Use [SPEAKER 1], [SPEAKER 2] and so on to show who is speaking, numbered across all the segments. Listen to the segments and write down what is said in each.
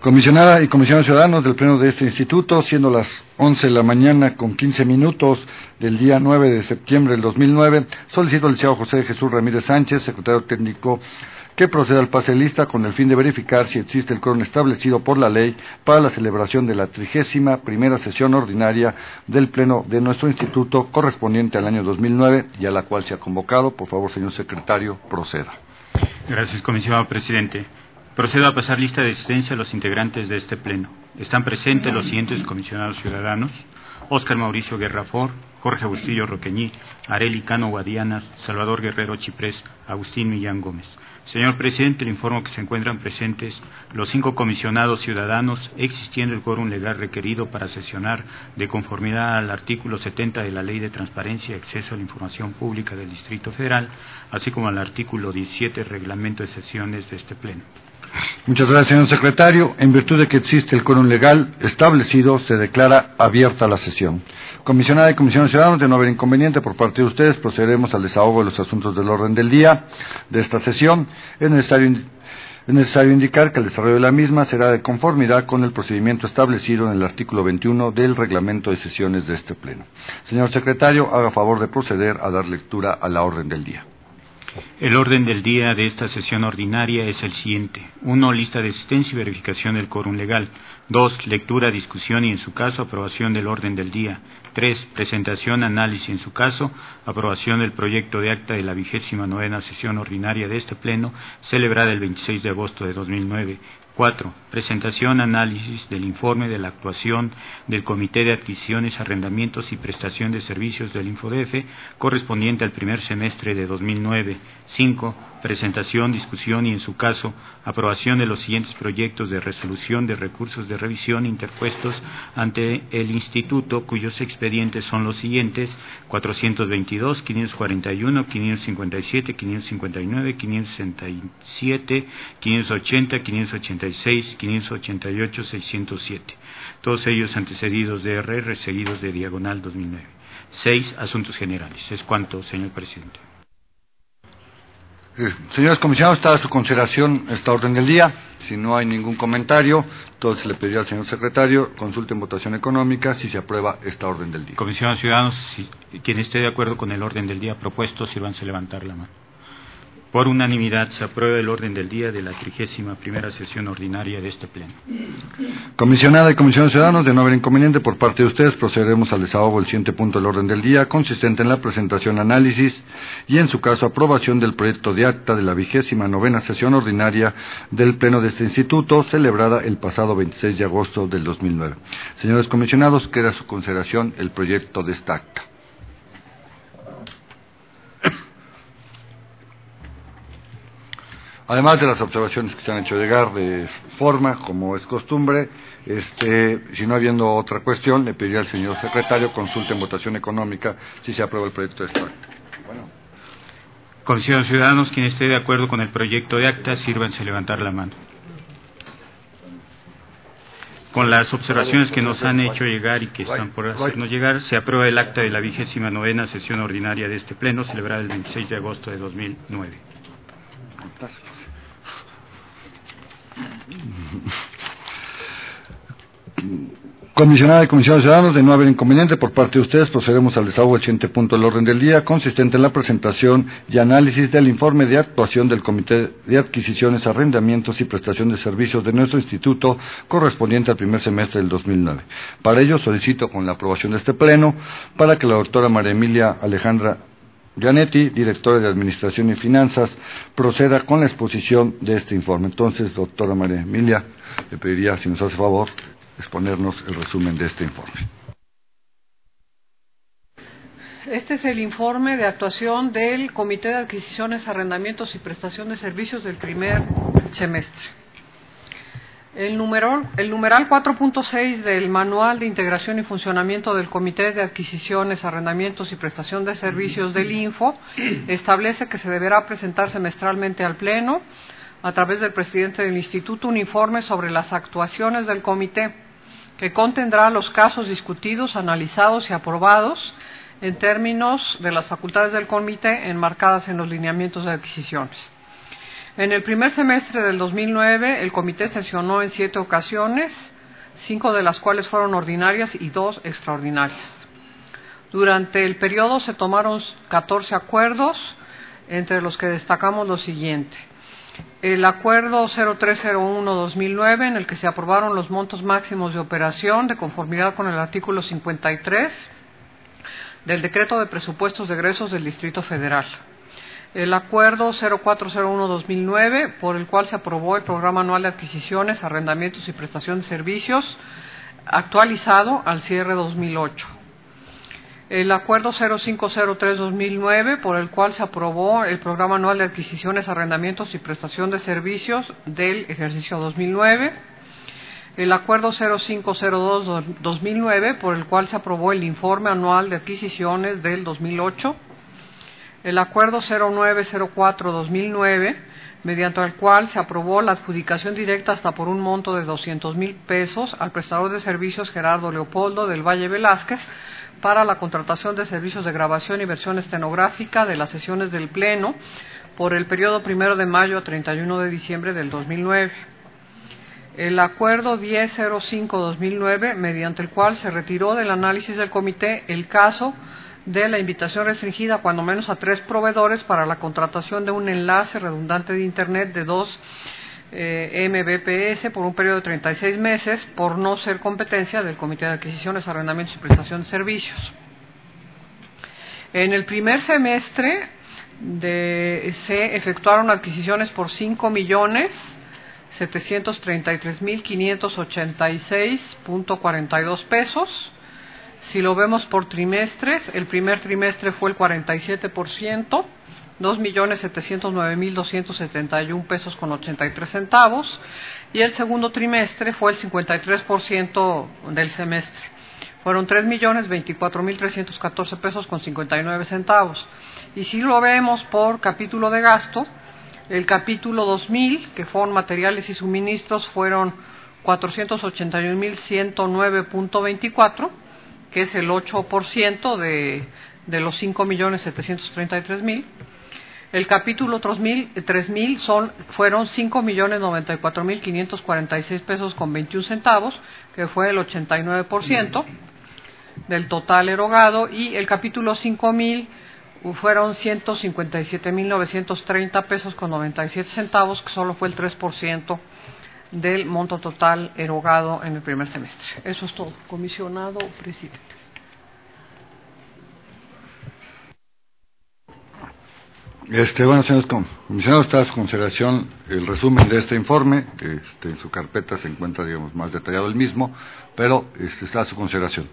[SPEAKER 1] Comisionada y comisionados ciudadanos del Pleno de este Instituto, siendo las 11 de la mañana con 15 minutos del día 9 de septiembre del 2009, solicito al licenciado José Jesús Ramírez Sánchez, secretario técnico, que proceda al pase de lista con el fin de verificar si existe el quórum establecido por la ley para la celebración de la 31ª sesión ordinaria del Pleno de nuestro Instituto correspondiente al año 2009 y a la cual se ha convocado. Por favor, señor secretario, proceda.
[SPEAKER 2] Gracias, comisionado presidente. Procedo a pasar lista de asistencia a los integrantes de este Pleno. Están presentes los siguientes comisionados ciudadanos: Óscar Mauricio Guerrafort, Jorge Bustillo Roqueñí, Arely Cano Guadianas, Salvador Guerrero Chiprés, Agustín Millán Gómez. Señor presidente, le informo que se encuentran presentes los 5 comisionados ciudadanos, existiendo el quórum legal requerido para sesionar de conformidad al artículo 70 de la Ley de Transparencia y Acceso a la Información Pública del Distrito Federal, así como al artículo 17 del Reglamento de Sesiones de este Pleno.
[SPEAKER 1] Muchas gracias, señor secretario. En virtud de que existe el quórum legal establecido, se declara abierta la sesión. Comisionada y comisionados ciudadanos, de no haber inconveniente por parte de ustedes, procederemos al desahogo de los asuntos del orden del día de esta sesión. Es necesario indicar que el desarrollo de la misma será de conformidad con el procedimiento establecido en el artículo 21 del Reglamento de Sesiones de este Pleno. Señor secretario, haga favor de proceder a dar lectura a la orden del día.
[SPEAKER 2] El orden del día de esta sesión ordinaria es el siguiente: 1. Lista de asistencia y verificación del quórum legal. 2. Lectura, discusión y, en su caso, aprobación del orden del día. 3. Presentación, análisis y, en su caso, aprobación del proyecto de acta de la 29ª sesión ordinaria de este Pleno, celebrada el 26 de agosto de 2009. 4. Presentación, análisis del informe de la actuación del Comité de Adquisiciones, Arrendamientos y Prestación de Servicios del InfoDF, correspondiente al primer semestre de 2009. 5. Presentación, discusión y, en su caso, aprobación de los siguientes proyectos de resolución de recursos de revisión interpuestos ante el Instituto, cuyos expedientes son los siguientes: 422, 541, 557, 559, 567, 580, 586, 588, 607. Todos ellos antecedidos de RR, seguidos de diagonal 2009. 6. Asuntos generales. Es cuanto, señor presidente.
[SPEAKER 1] Señores comisionados, está a su consideración esta orden del día. Si no hay ningún comentario, entonces le pediría al señor secretario consulte en votación económica si se aprueba esta orden del día.
[SPEAKER 2] Comisionados ciudadanos, quien esté de acuerdo con el orden del día propuesto, sírvanse a levantar la mano. Por unanimidad se aprueba el orden del día de la 31ª sesión ordinaria de este Pleno.
[SPEAKER 1] Comisionada y comisionados ciudadanos, de no haber inconveniente por parte de ustedes, procederemos al desahogo del siguiente punto del orden del día, consistente en la presentación, análisis y, en su caso, aprobación del proyecto de acta de la 29ª sesión ordinaria del Pleno de este Instituto, celebrada el pasado 26 de agosto del 2009. Señores comisionados, queda a su consideración el proyecto de esta acta. Además de las observaciones que se han hecho llegar de forma, como es costumbre, si no habiendo otra cuestión, le pediría al señor secretario consulte en votación económica si se aprueba el proyecto de esta acta. Bueno.
[SPEAKER 2] Comisionados ciudadanos, quien esté de acuerdo con el proyecto de acta, sírvanse a levantar la mano. Con las observaciones que nos han hecho llegar y que están por hacernos llegar, se aprueba el acta de la 29ª sesión ordinaria de este Pleno, celebrada el 26 de agosto de 2009.
[SPEAKER 1] Comisionada y comisionados ciudadanos, de no haber inconveniente por parte de ustedes, procederemos al desahogo del siguiente punto del orden del día, consistente en la presentación y análisis del informe de actuación del Comité de Adquisiciones, Arrendamientos y Prestación de Servicios de nuestro Instituto, correspondiente al primer semestre del 2009. Para ello, solicito con la aprobación de este Pleno, para que la doctora María Emilia Alejandra Gianetti, directora de Administración y Finanzas, proceda con la exposición de este informe. Entonces, doctora María Emilia, le pediría, si nos hace favor, exponernos el resumen de este informe.
[SPEAKER 3] Este es el informe de actuación del Comité de Adquisiciones, Arrendamientos y Prestación de Servicios del primer semestre. El numeral 4.6 del Manual de Integración y Funcionamiento del Comité de Adquisiciones, Arrendamientos y Prestación de Servicios del INFO establece que se deberá presentar semestralmente al Pleno, a través del presidente del Instituto, un informe sobre las actuaciones del Comité, que contendrá los casos discutidos, analizados y aprobados en términos de las facultades del Comité enmarcadas en los lineamientos de adquisiciones. En el primer semestre del 2009, el comité sesionó en 7 ocasiones, 5 de las cuales fueron ordinarias y 2 extraordinarias. Durante el periodo se tomaron 14 acuerdos, entre los que destacamos lo siguiente. El acuerdo 0301-2009, en el que se aprobaron los montos máximos de operación de conformidad con el artículo 53 del Decreto de Presupuestos de Egresos del Distrito Federal. El acuerdo 0401-2009, por el cual se aprobó el Programa Anual de Adquisiciones, Arrendamientos y Prestación de Servicios, actualizado al cierre 2008. El acuerdo 0503-2009, por el cual se aprobó el Programa Anual de Adquisiciones, Arrendamientos y Prestación de Servicios del ejercicio 2009. El acuerdo 0502-2009, por el cual se aprobó el Informe Anual de Adquisiciones del 2008. El acuerdo 0904-2009, mediante el cual se aprobó la adjudicación directa hasta por un monto de 200,000 pesos al prestador de servicios Gerardo Leopoldo del Valle Velázquez para la contratación de servicios de grabación y versión estenográfica de las sesiones del Pleno por el periodo 1 de mayo a 31 de diciembre del 2009. El acuerdo 1005-2009, mediante el cual se retiró del análisis del comité el caso de la invitación restringida cuando menos a 3 proveedores para la contratación de un enlace redundante de Internet de 2 Mbps por un periodo de 36 meses, por no ser competencia del Comité de Adquisiciones, Arrendamientos y Prestación de Servicios. En el primer semestre se efectuaron adquisiciones por 5,733,586.42 pesos. Si lo vemos por trimestres, el primer trimestre fue el 47%, 2,709,271 pesos con 83 centavos, y el segundo trimestre fue el 53% del semestre. Fueron 3,024,314 pesos con 59 centavos. Y si lo vemos por capítulo de gasto, el capítulo 2000, que fueron materiales y suministros, fueron 481,109.24, que es el 8% de los 5,733,000. El capítulo 3000 fueron 5,094,546 pesos con 21 centavos, que fue el 89% del total erogado, y el capítulo 5000 fueron 157,930 pesos con 97 centavos, que solo fue el 3% del monto total erogado en el primer semestre. Eso es todo, comisionado presidente.
[SPEAKER 1] Bueno, señores comisionados, está a su consideración el resumen de este informe. En su carpeta se encuentra, digamos, más detallado el mismo, pero está a su consideración.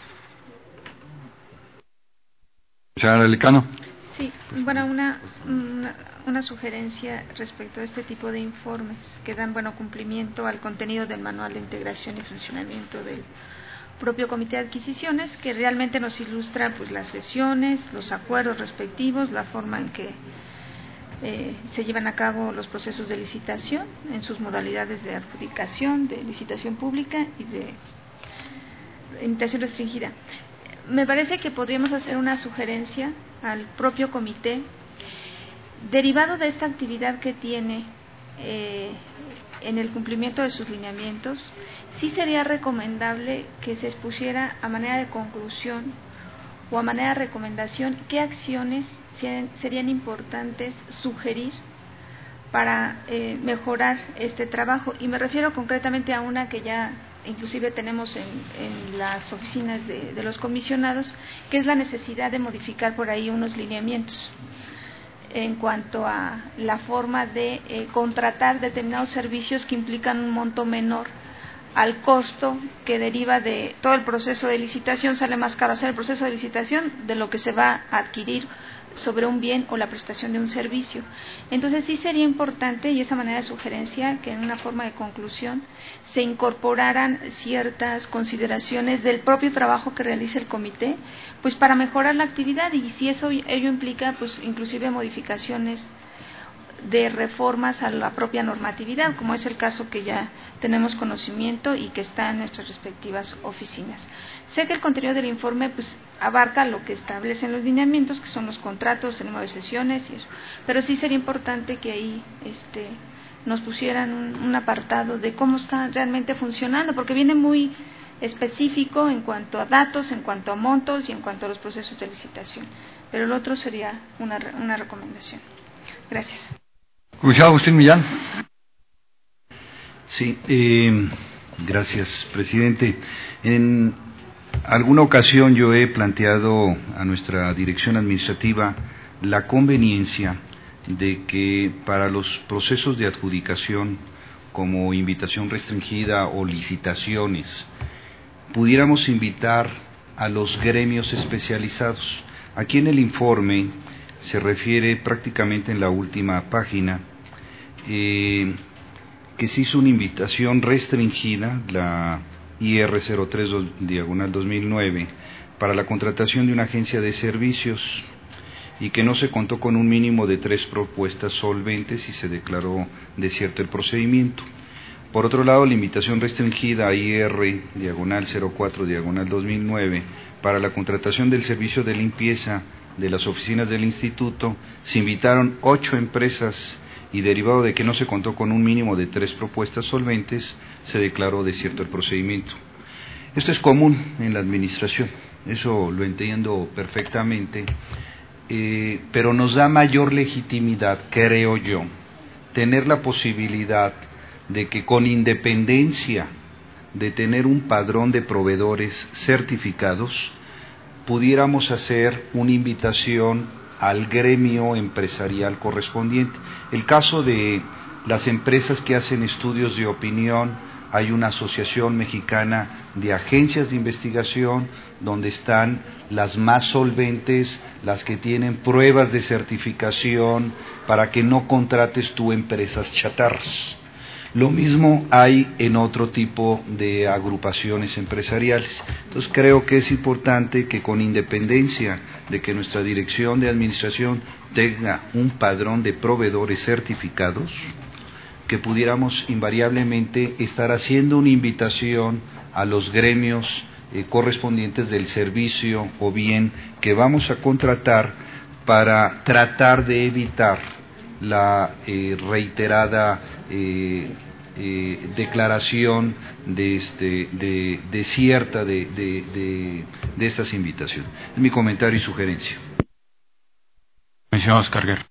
[SPEAKER 1] Señora Licano.
[SPEAKER 4] Sí, bueno, una sugerencia respecto a este tipo de informes que dan cumplimiento al contenido del Manual de Integración y Funcionamiento del propio Comité de Adquisiciones, que realmente nos ilustra pues las sesiones, los acuerdos respectivos, la forma en que se llevan a cabo los procesos de licitación en sus modalidades de adjudicación, de licitación pública y de licitación restringida. Me parece que podríamos hacer una sugerencia al propio comité, derivado de esta actividad que tiene en el cumplimiento de sus lineamientos. Sí sería recomendable que se expusiera a manera de conclusión o a manera de recomendación qué acciones serían importantes sugerir para mejorar este trabajo, y me refiero concretamente a una que ya inclusive tenemos en las oficinas de los comisionados, que es la necesidad de modificar por ahí unos lineamientos en cuanto a la forma de contratar determinados servicios que implican un monto menor al costo que deriva de todo el proceso de licitación. Sale más caro hacer el proceso de licitación de lo que se va a adquirir sobre un bien o la prestación de un servicio. Entonces sí sería importante, y esa manera de sugerencia, que en una forma de conclusión se incorporaran ciertas consideraciones del propio trabajo que realiza el comité, pues para mejorar la actividad, y si ello implica pues inclusive modificaciones de reformas a la propia normatividad, como es el caso que ya tenemos conocimiento y que está en nuestras respectivas oficinas. Sé que el contenido del informe pues abarca lo que establecen los lineamientos, que son los contratos, el número de sesiones y eso, pero sí sería importante que ahí nos pusieran un apartado de cómo está realmente funcionando, porque viene muy específico en cuanto a datos, en cuanto a montos y en cuanto a los procesos de licitación. Pero el otro sería una recomendación. Gracias.
[SPEAKER 1] Comisionado Agustín Millán.
[SPEAKER 5] Sí, gracias, presidente. En alguna ocasión yo he planteado a nuestra dirección administrativa la conveniencia de que para los procesos de adjudicación como invitación restringida o licitaciones pudiéramos invitar a los gremios especializados. Aquí en el informe se refiere prácticamente en la última página que se hizo una invitación restringida, la IR 03/2009, para la contratación de una agencia de servicios y que no se contó con un mínimo de 3 propuestas solventes y se declaró desierto el procedimiento. Por otro lado, la invitación restringida a IR 04/2009 para la contratación del servicio de limpieza de las oficinas del instituto, se invitaron 8 empresas y derivado de que no se contó con un mínimo de 3 propuestas solventes, se declaró desierto el procedimiento. Esto es común en la administración, eso lo entiendo perfectamente, pero nos da mayor legitimidad, creo yo, tener la posibilidad de que con independencia de tener un padrón de proveedores certificados, pudiéramos hacer una invitación al gremio empresarial correspondiente. El caso de las empresas que hacen estudios de opinión, hay una asociación mexicana de agencias de investigación donde están las más solventes, las que tienen pruebas de certificación para que no contrates tú empresas chatarras. Lo mismo hay en otro tipo de agrupaciones empresariales. Entonces creo que es importante que con independencia de que nuestra dirección de administración tenga un padrón de proveedores certificados, que pudiéramos invariablemente estar haciendo una invitación a los gremios correspondientes del servicio o bien que vamos a contratar para tratar de evitar la reiterada declaración cierta de estas invitaciones. Es mi comentario y sugerencia.
[SPEAKER 2] Oscar Guerra.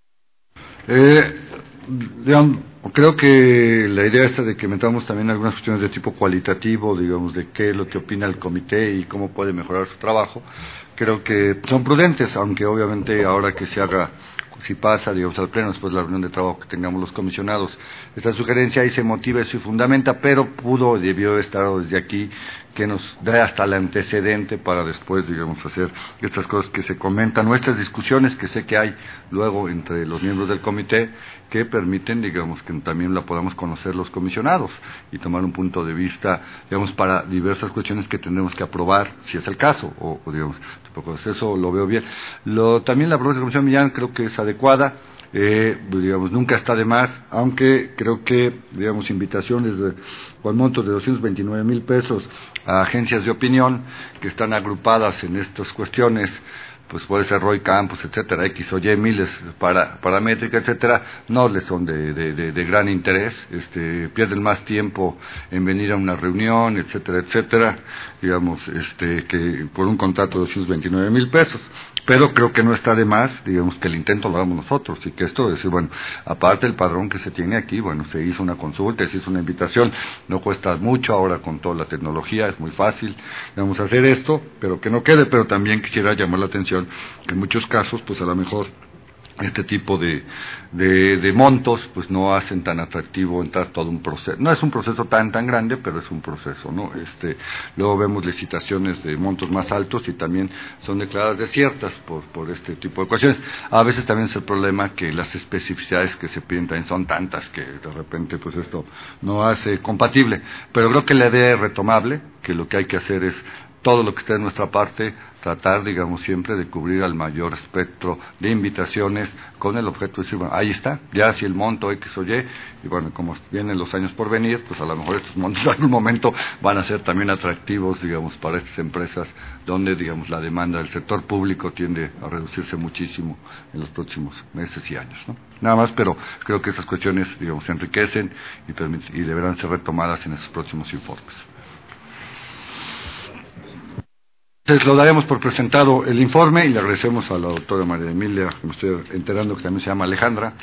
[SPEAKER 1] Creo que la idea esta de que metamos también algunas cuestiones de tipo cualitativo, digamos, de qué es lo que opina el comité y cómo puede mejorar su trabajo, creo que son prudentes, aunque obviamente ahora que se haga, si pasa, digamos, al pleno, después de la reunión de trabajo que tengamos los comisionados, esta sugerencia ahí se motiva y se fundamenta, pero debió estar desde aquí, que nos dé hasta el antecedente para después, digamos, hacer estas cosas que se comentan, nuestras discusiones que sé que hay luego entre los miembros del comité, que permiten, digamos, que también la podamos conocer los comisionados y tomar un punto de vista, digamos, para diversas cuestiones que tendremos que aprobar, si es el caso, o digamos, pues eso lo veo bien. También la propuesta de la Comisión Millán creo que es adecuada, digamos, nunca está de más, aunque creo que, digamos, invitaciones con montos de 229,000 pesos a agencias de opinión que están agrupadas en estas cuestiones, pues puede ser Roy Campos, etcétera, X o Y, miles paramétrica, etcétera, no les son de gran interés, pierden más tiempo en venir a una reunión, etcétera, digamos, que por un contrato de 229,000 pesos. Pero creo que no está de más, digamos, que el intento lo hagamos nosotros y que esto es decir, bueno, aparte del padrón que se tiene aquí, bueno, se hizo una consulta, se hizo una invitación, no cuesta mucho ahora con toda la tecnología, es muy fácil, vamos a hacer esto, pero que no quede, pero también quisiera llamar la atención que en muchos casos, pues a lo mejor este tipo de montos pues no hacen tan atractivo entrar todo un proceso. No es un proceso tan grande, pero es un proceso, ¿no? Luego vemos licitaciones de montos más altos y también son declaradas desiertas por este tipo de cuestiones. A veces también es el problema que las especificidades que se piden también son tantas que de repente pues esto no hace compatible. Pero creo que la idea es retomable, que lo que hay que hacer es todo lo que esté de nuestra parte, tratar, digamos, siempre de cubrir al mayor espectro de invitaciones con el objeto de decir, bueno, ahí está, ya si el monto X o Y, y bueno, como vienen los años por venir, pues a lo mejor estos montos en algún momento van a ser también atractivos, digamos, para estas empresas, donde, digamos, la demanda del sector público tiende a reducirse muchísimo en los próximos meses y años, ¿no? Nada más, pero creo que estas cuestiones, digamos, se enriquecen y deberán ser retomadas en esos próximos informes. Entonces, lo daremos por presentado el informe y le agradecemos a la doctora María Emilia, que me estoy enterando que también se llama Alejandra.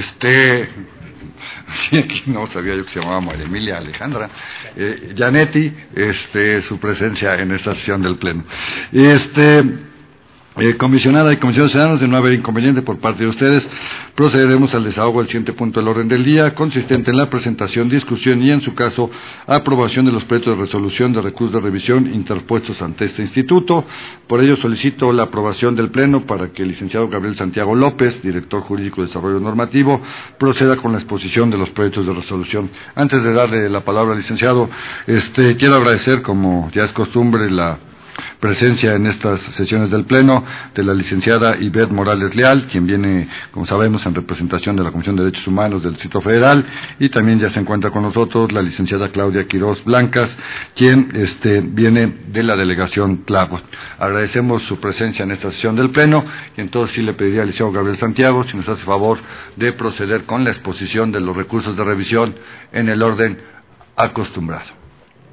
[SPEAKER 1] Sí, aquí no sabía yo que se llamaba María Emilia Alejandra. Janetti, su presencia en esta sesión del Pleno. Comisionada y comisionados ciudadanos, de no haber inconveniente por parte de ustedes, procederemos al desahogo del siguiente punto del orden del día, consistente en la presentación, discusión y, en su caso, aprobación de los proyectos de resolución de recursos de revisión interpuestos ante este instituto. Por ello, solicito la aprobación del Pleno para que el licenciado Gabriel Santiago López, director jurídico de Desarrollo Normativo, proceda con la exposición de los proyectos de resolución. Antes de darle la palabra al licenciado, quiero agradecer, como ya es costumbre, la presencia en estas sesiones del Pleno de la licenciada Ivette Morales Leal, quien viene, como sabemos, en representación de la Comisión de Derechos Humanos del Distrito Federal, y también ya se encuentra con nosotros la licenciada Claudia Quirós Blancas, quien viene de la delegación Tláhuac. Agradecemos su presencia en esta sesión del Pleno, y entonces sí le pediría al licenciado Gabriel Santiago si nos hace favor de proceder con la exposición de los recursos de revisión en el orden acostumbrado.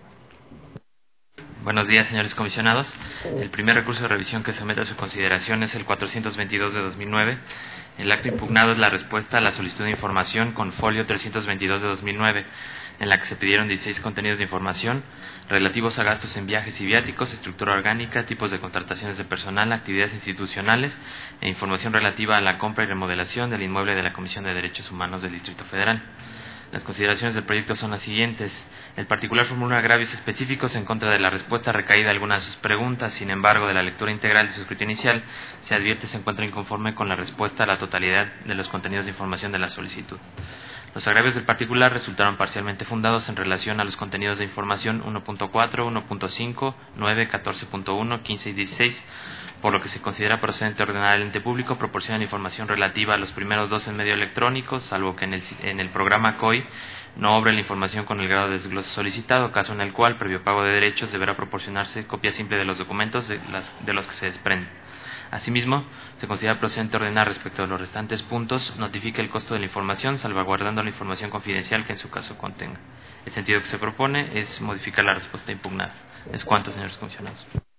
[SPEAKER 6] Buenos días, señores comisionados. El primer recurso de revisión que somete a su consideración es el 422 de 2009. El acto impugnado es la respuesta a la solicitud de información con folio 322 de 2009, en la que se pidieron 16 contenidos de información relativos a gastos en viajes y viáticos, estructura orgánica, tipos de contrataciones de personal, actividades institucionales e información relativa a la compra y remodelación del inmueble de la Comisión de Derechos Humanos del Distrito Federal. Las consideraciones del proyecto son las siguientes. El particular formula agravios específicos en contra de la respuesta recaída a algunas de sus preguntas. Sin embargo, de la lectura integral de su escrito inicial, se advierte se encuentra inconforme con la respuesta a la totalidad de los contenidos de información de la solicitud. Los agravios del particular resultaron parcialmente fundados en relación a los contenidos de información 1.4, 1.5, 9, 14.1, 15 y 16, por lo que se considera procedente ordenar al ente público proporcionar información relativa a los primeros dos en medio electrónico, salvo que en el programa COI no obre la información con el grado de desglose solicitado, caso en el cual, previo pago de derechos, deberá proporcionarse copia simple de los documentos de los que se desprende. Asimismo, se considera procedente ordenar respecto a los restantes puntos, notifique el costo de la información, salvaguardando la información confidencial que en su caso contenga. El sentido que se propone es modificar la respuesta impugnada. Es cuanto, señores comisionados.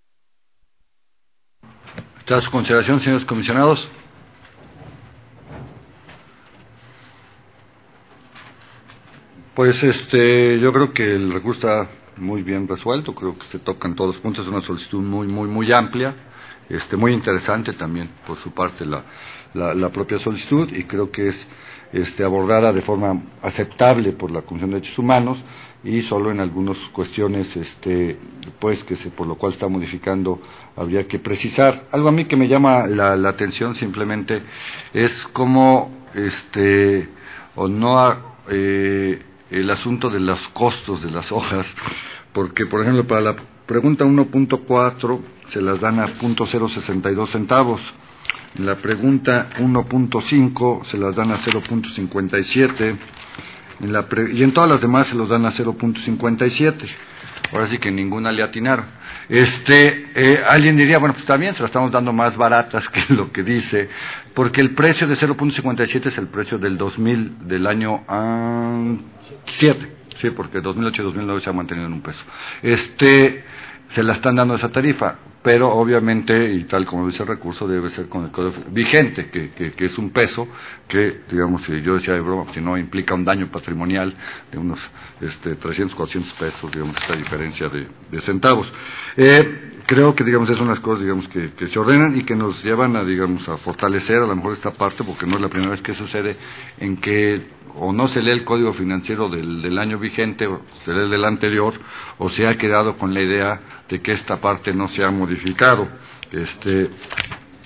[SPEAKER 1] ¿Está a su consideración, señores comisionados? Pues yo creo que el recurso está muy bien resuelto, creo que se tocan todos los puntos, es una solicitud muy amplia, muy interesante también por su parte la propia solicitud, y creo que es abordada de forma aceptable por la Comisión de Derechos Humanos, y solo en algunas cuestiones pues por lo cual está modificando habría que precisar. Algo a mí que me llama la atención simplemente es cómo el asunto de los costos de las hojas, porque por ejemplo para la pregunta 1.4 se las dan a .062 centavos, en la pregunta 1.5 se las dan a 0.57, y en todas las demás se los dan a 0.57. Ahora sí que ninguna le atinaron. Alguien diría, bueno, pues también se las estamos dando más baratas que lo que dice, porque el precio de 0.57 es el precio del 2000, del año 7, sí, porque 2008 y 2009 se ha mantenido en $1. Se la están dando esa tarifa, pero obviamente, y tal como dice el recurso, debe ser con el código vigente, que es $1, que, digamos, si yo decía de broma, si no implica un daño patrimonial de unos 300, 400 pesos, digamos, esta diferencia de centavos. Creo que, digamos, son las cosas, digamos, que se ordenan y que nos llevan a fortalecer a lo mejor esta parte, porque no es la primera vez que sucede en que o no se lee el código financiero del año vigente, o se lee el del anterior, o se ha quedado con la idea de que esta parte no se ha modificado,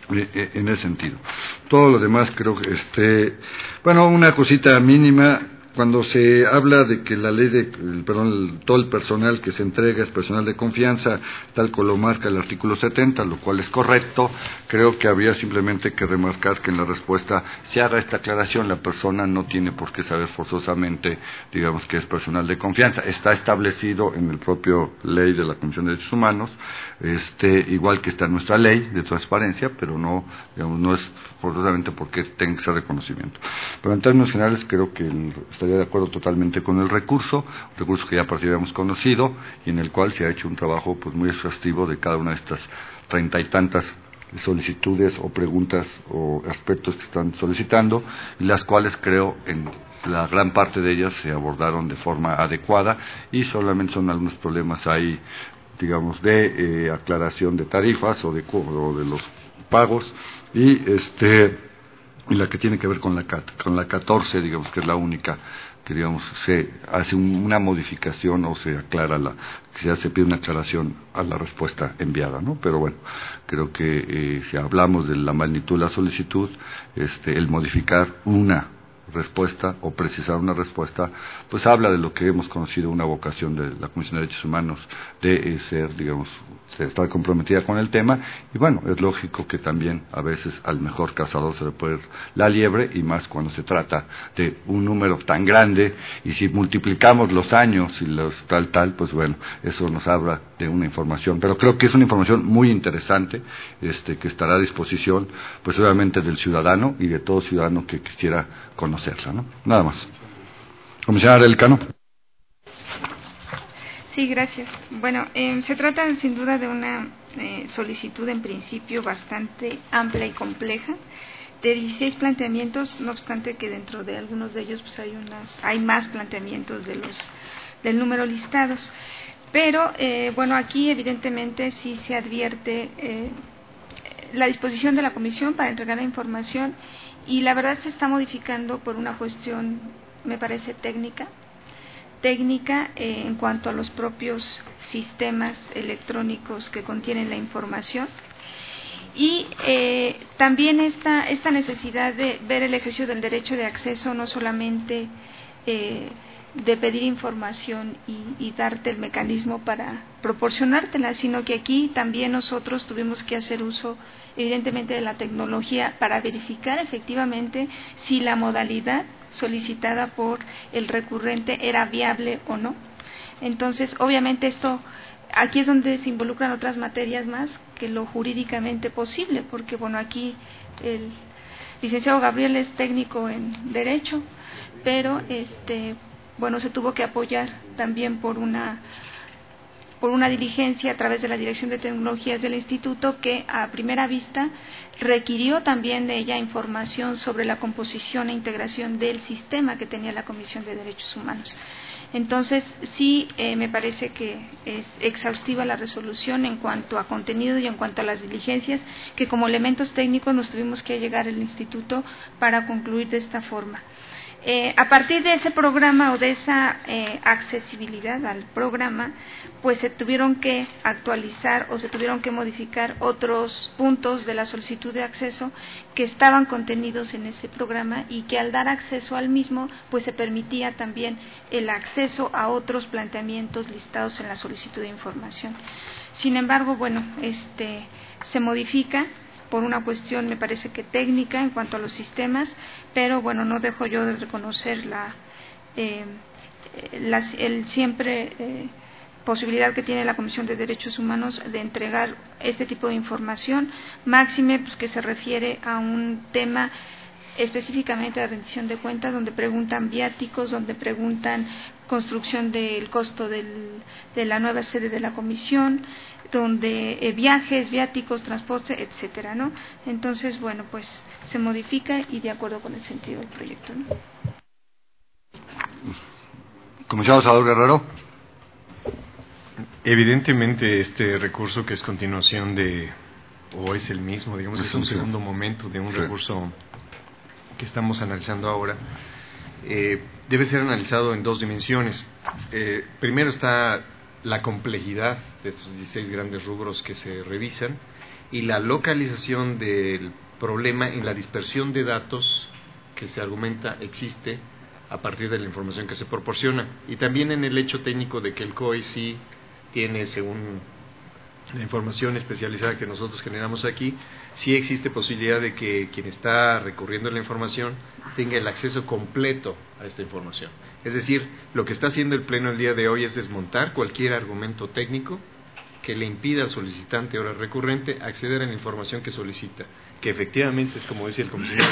[SPEAKER 1] en ese sentido. Todo lo demás creo que, una cosita mínima, cuando se habla de que la ley todo el personal que se entrega es personal de confianza, tal como lo marca el artículo 70, lo cual es correcto, creo que habría simplemente que remarcar que en la respuesta se haga esta aclaración: la persona no tiene por qué saber forzosamente, digamos, que es personal de confianza. Está establecido en el propio ley de la Comisión de Derechos Humanos, igual que está en nuestra ley de transparencia, pero no, digamos, no es forzosamente porque tenga ese reconocimiento. Pero en términos generales creo que estaría de acuerdo totalmente con el recurso que ya habíamos conocido y en el cual se ha hecho un trabajo pues muy exhaustivo de cada una de estas 30 y tantas solicitudes o preguntas o aspectos que están solicitando, y las cuales creo en la gran parte de ellas se abordaron de forma adecuada, y solamente son algunos problemas ahí, digamos, de aclaración de tarifas o de los pagos, y la que tiene que ver con la 14, digamos, que es la única que, digamos, se hace una modificación o se aclara que ya se pide una aclaración a la respuesta enviada, ¿no? Pero bueno, creo que si hablamos de la magnitud de la solicitud, el modificar una respuesta o precisar una respuesta, pues habla de lo que hemos conocido una vocación de la Comisión de Derechos Humanos de ser, digamos, estar comprometida con el tema, y bueno, es lógico que también a veces al mejor cazador se le puede ir la liebre, y más cuando se trata de un número tan grande, y si multiplicamos los años y los tal, pues bueno, eso nos habla de una información, pero creo que es una información muy interesante, que estará a disposición, pues obviamente del ciudadano y de todo ciudadano que quisiera conocerla, ¿no? Nada más. Comisionada del Cano.
[SPEAKER 4] Sí, gracias. Bueno, se trata sin duda de una solicitud en principio bastante amplia y compleja, de 16 planteamientos, no obstante que dentro de algunos de ellos pues hay más planteamientos del número listados. Pero, bueno, aquí evidentemente sí se advierte la disposición de la Comisión para entregar la información, y la verdad se está modificando por una cuestión, me parece, técnica en cuanto a los propios sistemas electrónicos que contienen la información, y también esta necesidad de ver el ejercicio del derecho de acceso, no solamente de pedir información y darte el mecanismo para proporcionártela, sino que aquí también nosotros tuvimos que hacer uso evidentemente de la tecnología para verificar efectivamente si la modalidad solicitada por el recurrente era viable o no. Entonces, obviamente aquí es donde se involucran otras materias más que lo jurídicamente posible, porque bueno, aquí el licenciado Gabriel es técnico en Derecho, pero bueno, se tuvo que apoyar también por una diligencia a través de la Dirección de Tecnologías del Instituto, que a primera vista requirió también de ella información sobre la composición e integración del sistema que tenía la Comisión de Derechos Humanos. Entonces, sí, me parece que es exhaustiva la resolución en cuanto a contenido y en cuanto a las diligencias que como elementos técnicos nos tuvimos que llegar al Instituto para concluir de esta forma. A partir de ese programa o de esa accesibilidad al programa, pues se tuvieron que actualizar o se tuvieron que modificar otros puntos de la solicitud de acceso que estaban contenidos en ese programa, y que al dar acceso al mismo, pues se permitía también el acceso a otros planteamientos listados en la solicitud de información. Sin embargo, bueno, se modifica por una cuestión, me parece que técnica en cuanto a los sistemas, pero bueno, no dejo yo de reconocer el siempre posibilidad que tiene la Comisión de Derechos Humanos de entregar este tipo de información, máxime pues que se refiere a un tema específicamente de rendición de cuentas, donde preguntan viáticos, donde preguntan construcción del costo de la nueva sede de la comisión, donde viajes, viáticos, transporte, etcétera, ¿no? Entonces, bueno, pues se modifica y de acuerdo con el sentido del proyecto, ¿no?
[SPEAKER 1] Comisionado Salvador Guerrero.
[SPEAKER 7] Evidentemente este recurso, que es continuación o es el mismo, digamos, es un segundo momento de un recurso que estamos analizando ahora, debe ser analizado en dos dimensiones. Primero está la complejidad de estos 16 grandes rubros que se revisan, y la localización del problema en la dispersión de datos que se argumenta existe a partir de la información que se proporciona. Y también en el hecho técnico de que el COI sí tiene, según la información especializada que nosotros generamos aquí, sí existe posibilidad de que quien está recurriendo a la información tenga el acceso completo a esta información. Es decir, lo que está haciendo el Pleno el día de hoy es desmontar cualquier argumento técnico que le impida al solicitante ahora recurrente acceder a la información que solicita, que efectivamente es, como decía el comisionado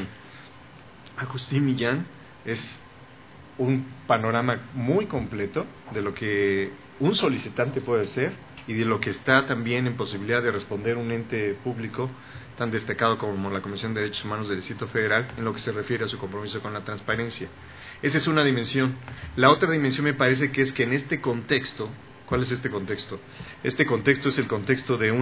[SPEAKER 7] Agustín Millán, es un panorama muy completo de lo que un solicitante puede hacer y de lo que está también en posibilidad de responder un ente público tan destacado como la Comisión de Derechos Humanos del Distrito Federal en lo que se refiere a su compromiso con la transparencia. Esa es una dimensión. La otra dimensión me parece que es que en este contexto, ¿cuál es este contexto? Este contexto es el contexto de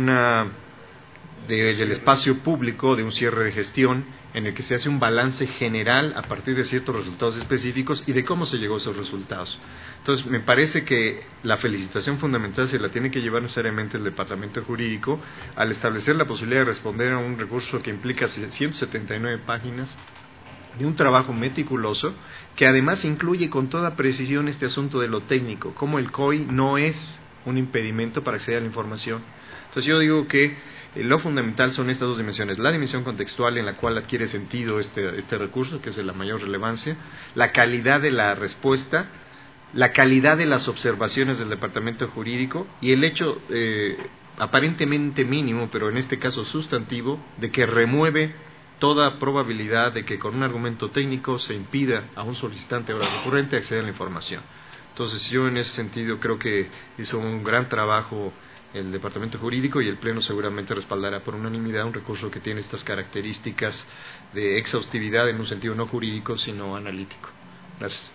[SPEAKER 7] del espacio público, de un cierre de gestión, en el que se hace un balance general a partir de ciertos resultados específicos y de cómo se llegó a esos resultados. Entonces, me parece que la felicitación fundamental se la tiene que llevar necesariamente el Departamento Jurídico al establecer la posibilidad de responder a un recurso que implica 179 páginas de un trabajo meticuloso, que además incluye con toda precisión este asunto de lo técnico, cómo el COI no es un impedimento para acceder a la información. Entonces yo digo que lo fundamental son estas dos dimensiones: la dimensión contextual en la cual adquiere sentido este recurso, que es de la mayor relevancia, la calidad de la respuesta, la calidad de las observaciones del Departamento Jurídico y el hecho aparentemente mínimo, pero en este caso sustantivo, de que remueve toda probabilidad de que con un argumento técnico se impida a un solicitante ahora recurrente acceder a la información. Entonces yo en ese sentido creo que hizo un gran trabajo el Departamento Jurídico y el Pleno seguramente respaldará por unanimidad un recurso que tiene estas características de exhaustividad en un sentido no jurídico sino analítico. Gracias.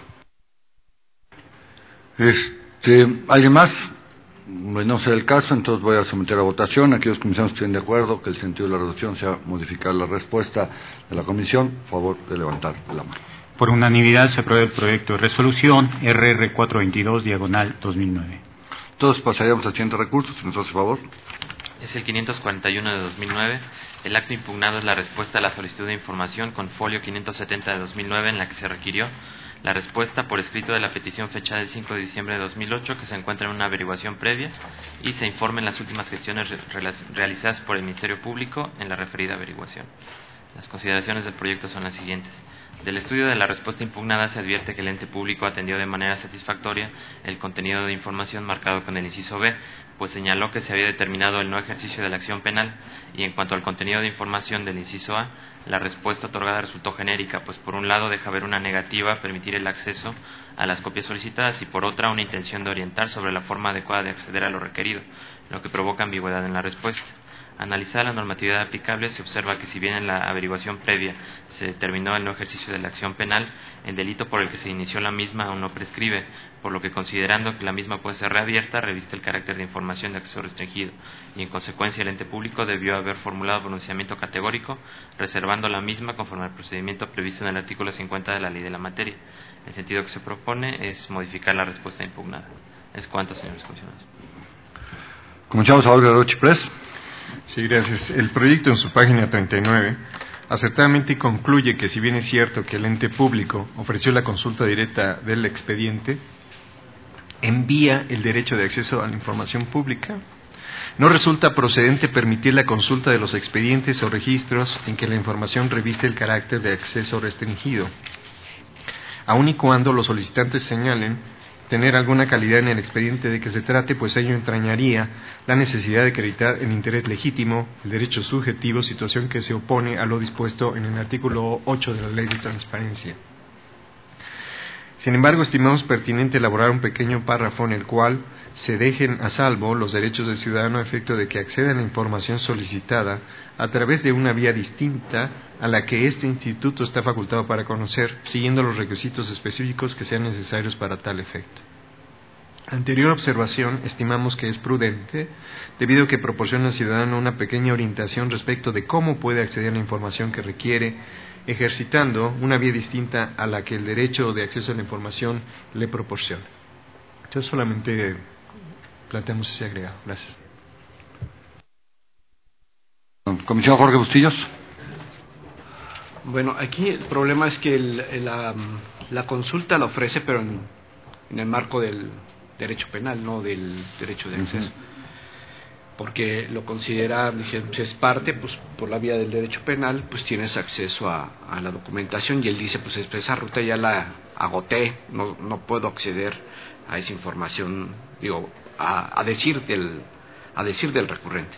[SPEAKER 1] ¿Alguien más? No será el caso, entonces voy a someter a votación. Aquellos comisionados estén de acuerdo que el sentido de la resolución sea modificar la respuesta de la comisión, por favor de levantar la mano.
[SPEAKER 2] Por unanimidad se aprueba el proyecto de resolución RR 422/2009.
[SPEAKER 1] Entonces pasaríamos al siguiente recurso, si nos hace favor.
[SPEAKER 6] Es el 541 de 2009. El acto impugnado es la respuesta a la solicitud de información con folio 570 de 2009, en la que se requirió la respuesta por escrito de la petición fechada el 5 de diciembre de 2008, que se encuentra en una averiguación previa, y se informen las últimas gestiones realizadas por el Ministerio Público en la referida averiguación. Las consideraciones del proyecto son las siguientes. Del estudio de la respuesta impugnada se advierte que el ente público atendió de manera satisfactoria el contenido de información marcado con el inciso B, pues señaló que se había determinado el no ejercicio de la acción penal, y en cuanto al contenido de información del inciso A, la respuesta otorgada resultó genérica, pues por un lado deja ver una negativa a permitir el acceso a las copias solicitadas y por otra una intención de orientar sobre la forma adecuada de acceder a lo requerido, lo que provoca ambigüedad en la respuesta. Analizada la normatividad aplicable, se observa que si bien en la averiguación previa se determinó el no ejercicio de la acción penal, el delito por el que se inició la misma aún no prescribe, por lo que, considerando que la misma puede ser reabierta, reviste el carácter de información de acceso restringido, y en consecuencia el ente público debió haber formulado pronunciamiento categórico, reservando la misma conforme al procedimiento previsto en el artículo 50 de la Ley de la Materia. El sentido que se propone es modificar la respuesta impugnada. Es cuanto, señores comisionados.
[SPEAKER 1] Comisionado Salvador Chiprés.
[SPEAKER 7] Sí, gracias. El proyecto en su página 39 acertadamente concluye que si bien es cierto que el ente público ofreció la consulta directa del expediente, envía el derecho de acceso a la información pública, no resulta procedente permitir la consulta de los expedientes o registros en que la información reviste el carácter de acceso restringido, aun y cuando los solicitantes señalen tener alguna calidad en el expediente de que se trate, pues ello entrañaría la necesidad de acreditar el interés legítimo, el derecho subjetivo, situación que se opone a lo dispuesto en el artículo 8 de la Ley de Transparencia. Sin embargo, estimamos pertinente elaborar un pequeño párrafo en el cual se dejen a salvo los derechos del ciudadano a efecto de que acceda a la información solicitada a través de una vía distinta a la que este instituto está facultado para conocer, siguiendo los requisitos específicos que sean necesarios para tal efecto. Anterior observación, estimamos que es prudente, debido a que proporciona al ciudadano una pequeña orientación respecto de cómo puede acceder a la información que requiere, ejercitando una vía distinta a la que el derecho de acceso a la información le proporciona. Yo solamente planteamos ese agregado. Gracias.
[SPEAKER 1] Comisionado Jorge Bustillos.
[SPEAKER 8] Bueno, aquí el problema es que la consulta la ofrece, pero en el marco del derecho penal, no del derecho de acceso. Porque lo considera, dije, si es parte, pues por la vía del derecho penal, pues tienes acceso a la documentación, y él dice, pues esa ruta ya la agoté, no puedo acceder a esa información, digo, a decir del recurrente.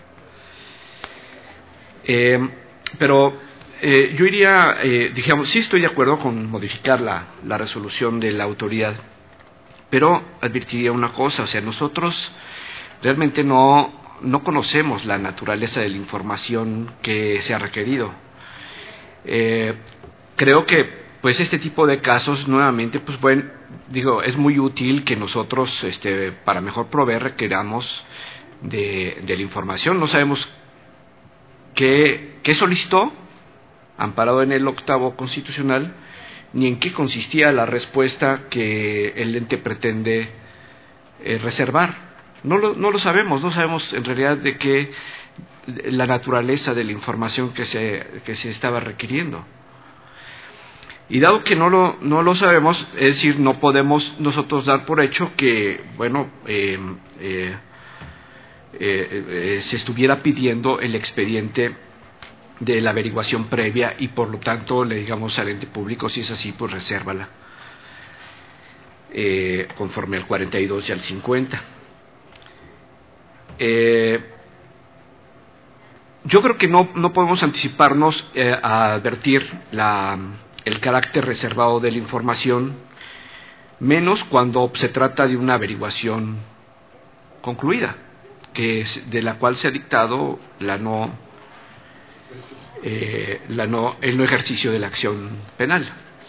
[SPEAKER 8] Pero yo iría, digamos, sí estoy de acuerdo con modificar la resolución de la autoridad, pero advertiría una cosa, o sea, nosotros realmente no conocemos la naturaleza de la información que se ha requerido. Creo que pues este tipo de casos nuevamente, pues bueno, digo, es muy útil que nosotros para mejor proveer requeramos de la información. No sabemos qué solicitó, amparado en el 8º constitucional, ni en qué consistía la respuesta que el ente pretende reservar. No lo sabemos, no sabemos en realidad de qué la naturaleza de la información que se estaba requiriendo. Y dado que no lo sabemos, es decir, no podemos nosotros dar por hecho que, bueno, se estuviera pidiendo el expediente de la averiguación previa, y por lo tanto le digamos al ente público, si es así, pues resérvala, conforme al 42 y al 50. Yo creo que no podemos anticiparnos a advertir el carácter reservado de la información, menos cuando se trata de una averiguación concluida, de la cual se ha dictado el no ejercicio de la acción penal.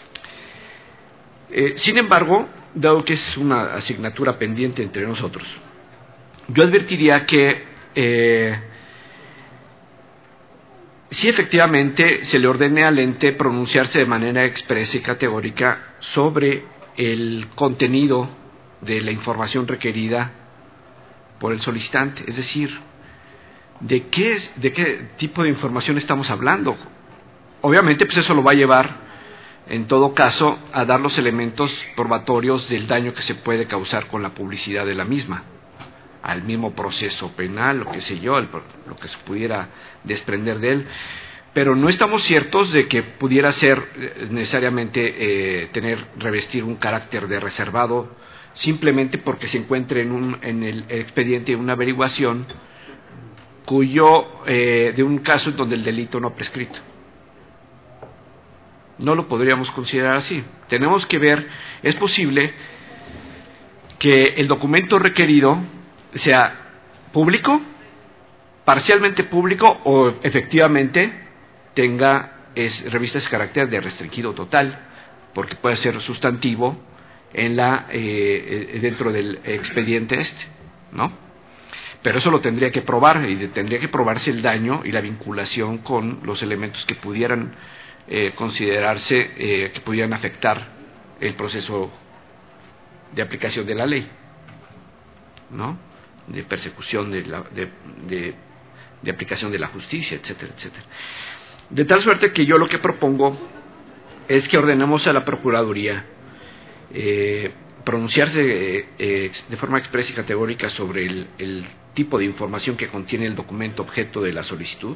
[SPEAKER 8] Sin embargo, dado que es una asignatura pendiente entre nosotros, yo advertiría que si efectivamente se le ordene al ente pronunciarse de manera expresa y categórica sobre el contenido de la información requerida por el solicitante, es decir, ¿de qué tipo de información estamos hablando? Obviamente, pues eso lo va a llevar, en todo caso, a dar los elementos probatorios del daño que se puede causar con la publicidad de la misma, al mismo proceso penal, lo que sé yo, lo que se pudiera desprender de él. Pero no estamos ciertos de que pudiera ser necesariamente revestir un carácter de reservado, simplemente porque se encuentre en el expediente una averiguación de un caso en donde el delito no ha prescrito. No lo podríamos considerar así. Tenemos que ver, es posible que el documento requerido sea público, parcialmente público, o efectivamente revista ese carácter de restringido total, porque puede ser sustantivo dentro del expediente ¿no? Pero eso lo tendría que probar, y tendría que probarse el daño y la vinculación con los elementos que pudieran considerarse, que pudieran afectar el proceso de aplicación de la ley, ¿no? De persecución, de aplicación de la justicia, etcétera, etcétera. De tal suerte que yo lo que propongo es que ordenemos a la Procuraduría pronunciarse de forma expresa y categórica sobre el tipo de información que contiene el documento objeto de la solicitud,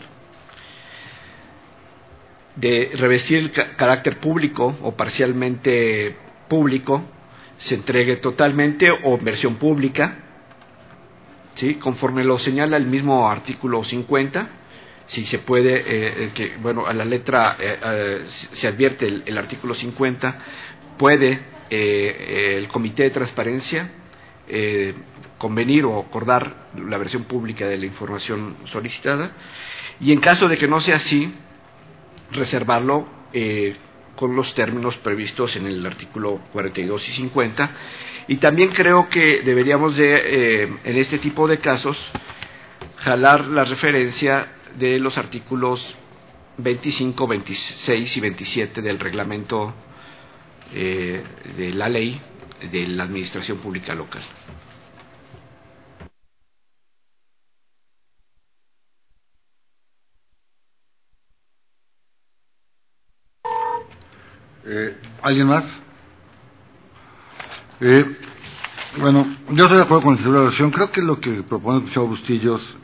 [SPEAKER 8] de revestir el carácter público o parcialmente público, se entregue totalmente o en versión pública, ¿sí? Conforme lo señala el mismo artículo 50, si se puede, a la letra se advierte el artículo 50, puede el Comité de Transparencia convenir o acordar la versión pública de la información solicitada, y en caso de que no sea así, reservarlo con los términos previstos en el artículo 42 y 50. Y también creo que deberíamos en este tipo de casos, jalar la referencia de los artículos 25, 26 y 27 del reglamento de la ley de la Administración Pública Local.
[SPEAKER 1] ¿Alguien más? Bueno, yo estoy de acuerdo con la evaluación. Creo que lo que propone el señor Bustillos,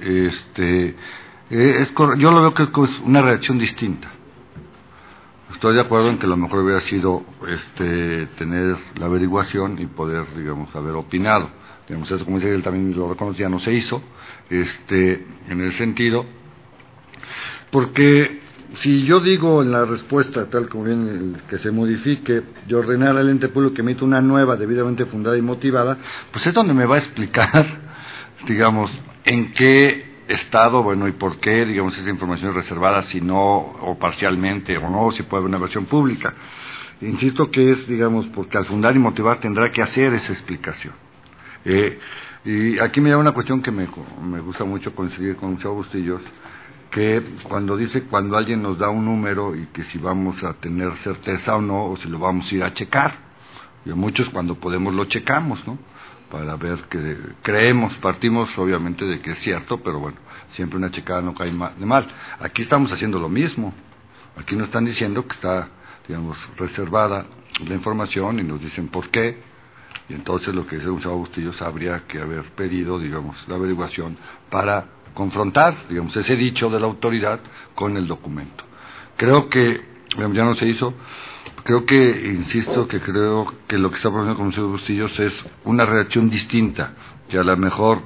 [SPEAKER 1] yo lo veo que es una reacción distinta. Estoy de acuerdo en que lo mejor hubiera sido tener la averiguación y poder, digamos, haber opinado. Digamos, eso, como dice él, también lo reconocía, no se hizo, en el sentido, porque si yo digo en la respuesta, tal como viene, que se modifique y ordenar al ente público que emita una nueva, debidamente fundada y motivada, pues es donde me va a explicar, digamos, en qué estado, bueno, y por qué, digamos, esa información es reservada, si no, o parcialmente, o no, si puede haber una versión pública. Insisto que es, digamos, porque al fundar y motivar tendrá que hacer esa explicación. Y aquí me llama una cuestión que me gusta mucho coincidir con Chavo Bustillos, que cuando dice cuando alguien nos da un número y que si vamos a tener certeza o no, o si lo vamos a ir a checar. Y a muchos cuando podemos lo checamos, ¿no? Para ver que creemos, partimos obviamente de que es cierto, pero bueno, siempre una checada no cae de mal. Aquí estamos haciendo lo mismo. Aquí nos están diciendo que está, digamos, reservada la información y nos dicen por qué. Y entonces lo que dice un Chavo Bustillos habría que haber pedido, digamos, la averiguación para confrontar, digamos, ese dicho de la autoridad con el documento. Creo que, ya no se hizo, creo que lo que está proponiendo con el señor Bustillos es una reacción distinta, que a lo mejor,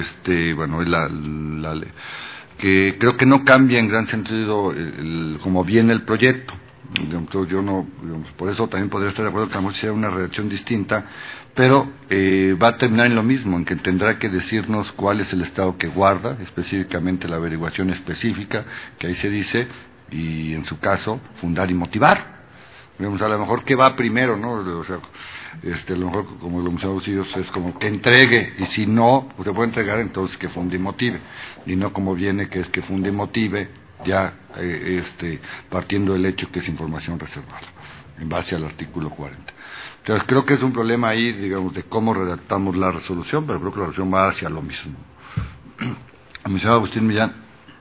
[SPEAKER 1] que creo que no cambia en gran sentido como viene el proyecto. Entonces yo no, digamos, por eso también podría estar de acuerdo que a lo mejor sea una reacción distinta, pero va a terminar en lo mismo, en que tendrá que decirnos cuál es el estado que guarda, específicamente la averiguación específica, que ahí se dice, y en su caso, fundar y motivar. Digamos, a lo mejor que va primero, ¿no? O sea, a lo mejor, como lo mencionamos ellos, es como que entregue, y si no, pues se puede entregar, entonces que funde y motive, y no como viene, que es que funde y motive, ya partiendo del hecho que es información reservada, en base al artículo 40. Entonces creo que es un problema ahí, digamos, de cómo redactamos la resolución, pero creo que la resolución va hacia lo mismo. Comisionado Agustín Millán.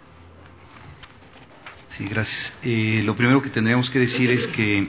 [SPEAKER 5] Sí, gracias. Lo primero que tendríamos que decir es que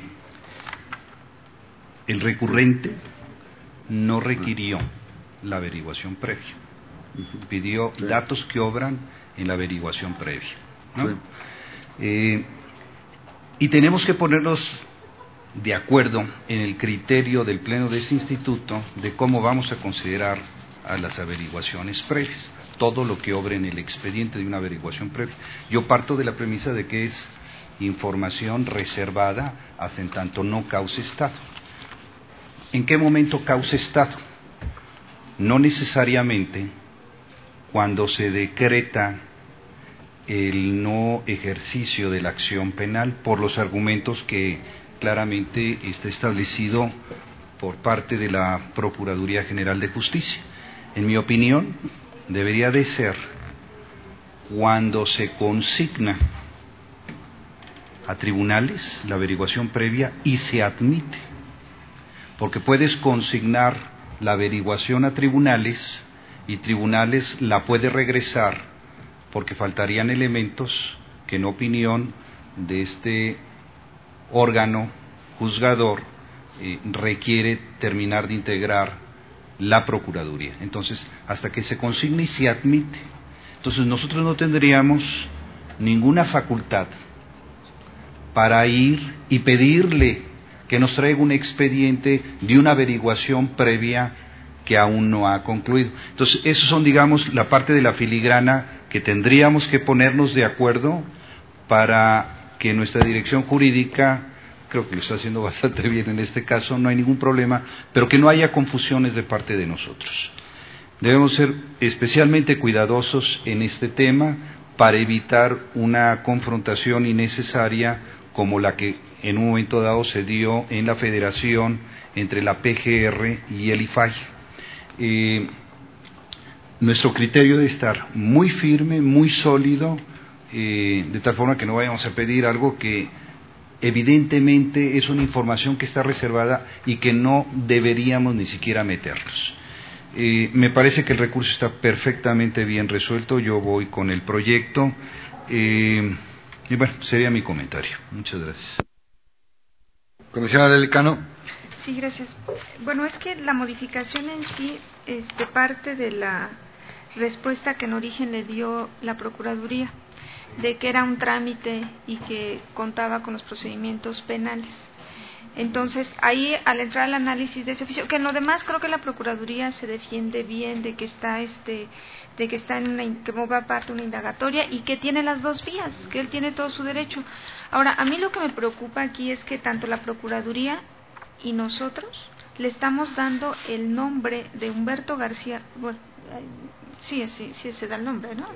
[SPEAKER 5] el recurrente no requirió la averiguación previa. Pidió datos que obran en la averiguación previa, ¿no? Sí. Y tenemos que ponernos de acuerdo en el criterio del Pleno de ese instituto de cómo vamos a considerar a las averiguaciones previas, todo lo que obre en el expediente de una averiguación previa. Yo parto de la premisa de que es información reservada hasta en tanto no cause estado. ¿En qué momento causa estado? No necesariamente cuando se decreta el no ejercicio de la acción penal por los argumentos que claramente está establecido por parte de la Procuraduría General de Justicia. En mi opinión, debería de ser cuando se consigna a tribunales la averiguación previa y se admite, porque puedes consignar la averiguación a tribunales y tribunales la puede regresar porque faltarían elementos que en opinión de este órgano juzgador requiere terminar de integrar la Procuraduría. Entonces, hasta que se consigne y se admite. Entonces, nosotros no tendríamos ninguna facultad para ir y pedirle que nos traiga un expediente de una averiguación previa que aún no ha concluido. Entonces, esos son, digamos, la parte de la filigrana que tendríamos que ponernos de acuerdo para que nuestra dirección jurídica, creo que lo está haciendo bastante bien en este caso, no hay ningún problema, pero que no haya confusiones de parte de nosotros. Debemos ser especialmente cuidadosos en este tema para evitar una confrontación innecesaria como la que en un momento dado se dio en la federación entre la PGR y el IFAI. Nuestro criterio debe estar muy firme, muy sólido, de tal forma que no vayamos a pedir algo que evidentemente es una información que está reservada y que no deberíamos ni siquiera meternos. Me parece que el recurso está perfectamente bien resuelto, yo voy con el proyecto y bueno, sería mi comentario. Muchas gracias.
[SPEAKER 1] Comisionada Delicano.
[SPEAKER 4] Sí, gracias. Bueno, es que la modificación en sí parte de la respuesta que en origen le dio la Procuraduría, de que era un trámite y que contaba con los procedimientos penales. Entonces, ahí al entrar al análisis de ese oficio, que en lo demás creo que la Procuraduría se defiende bien de que está que va parte de una indagatoria y que tiene las dos vías, que él tiene todo su derecho. Ahora, a mí lo que me preocupa aquí es que tanto la Procuraduría y nosotros le estamos dando el nombre de Humberto García, bueno, sí se da el nombre, ¿no?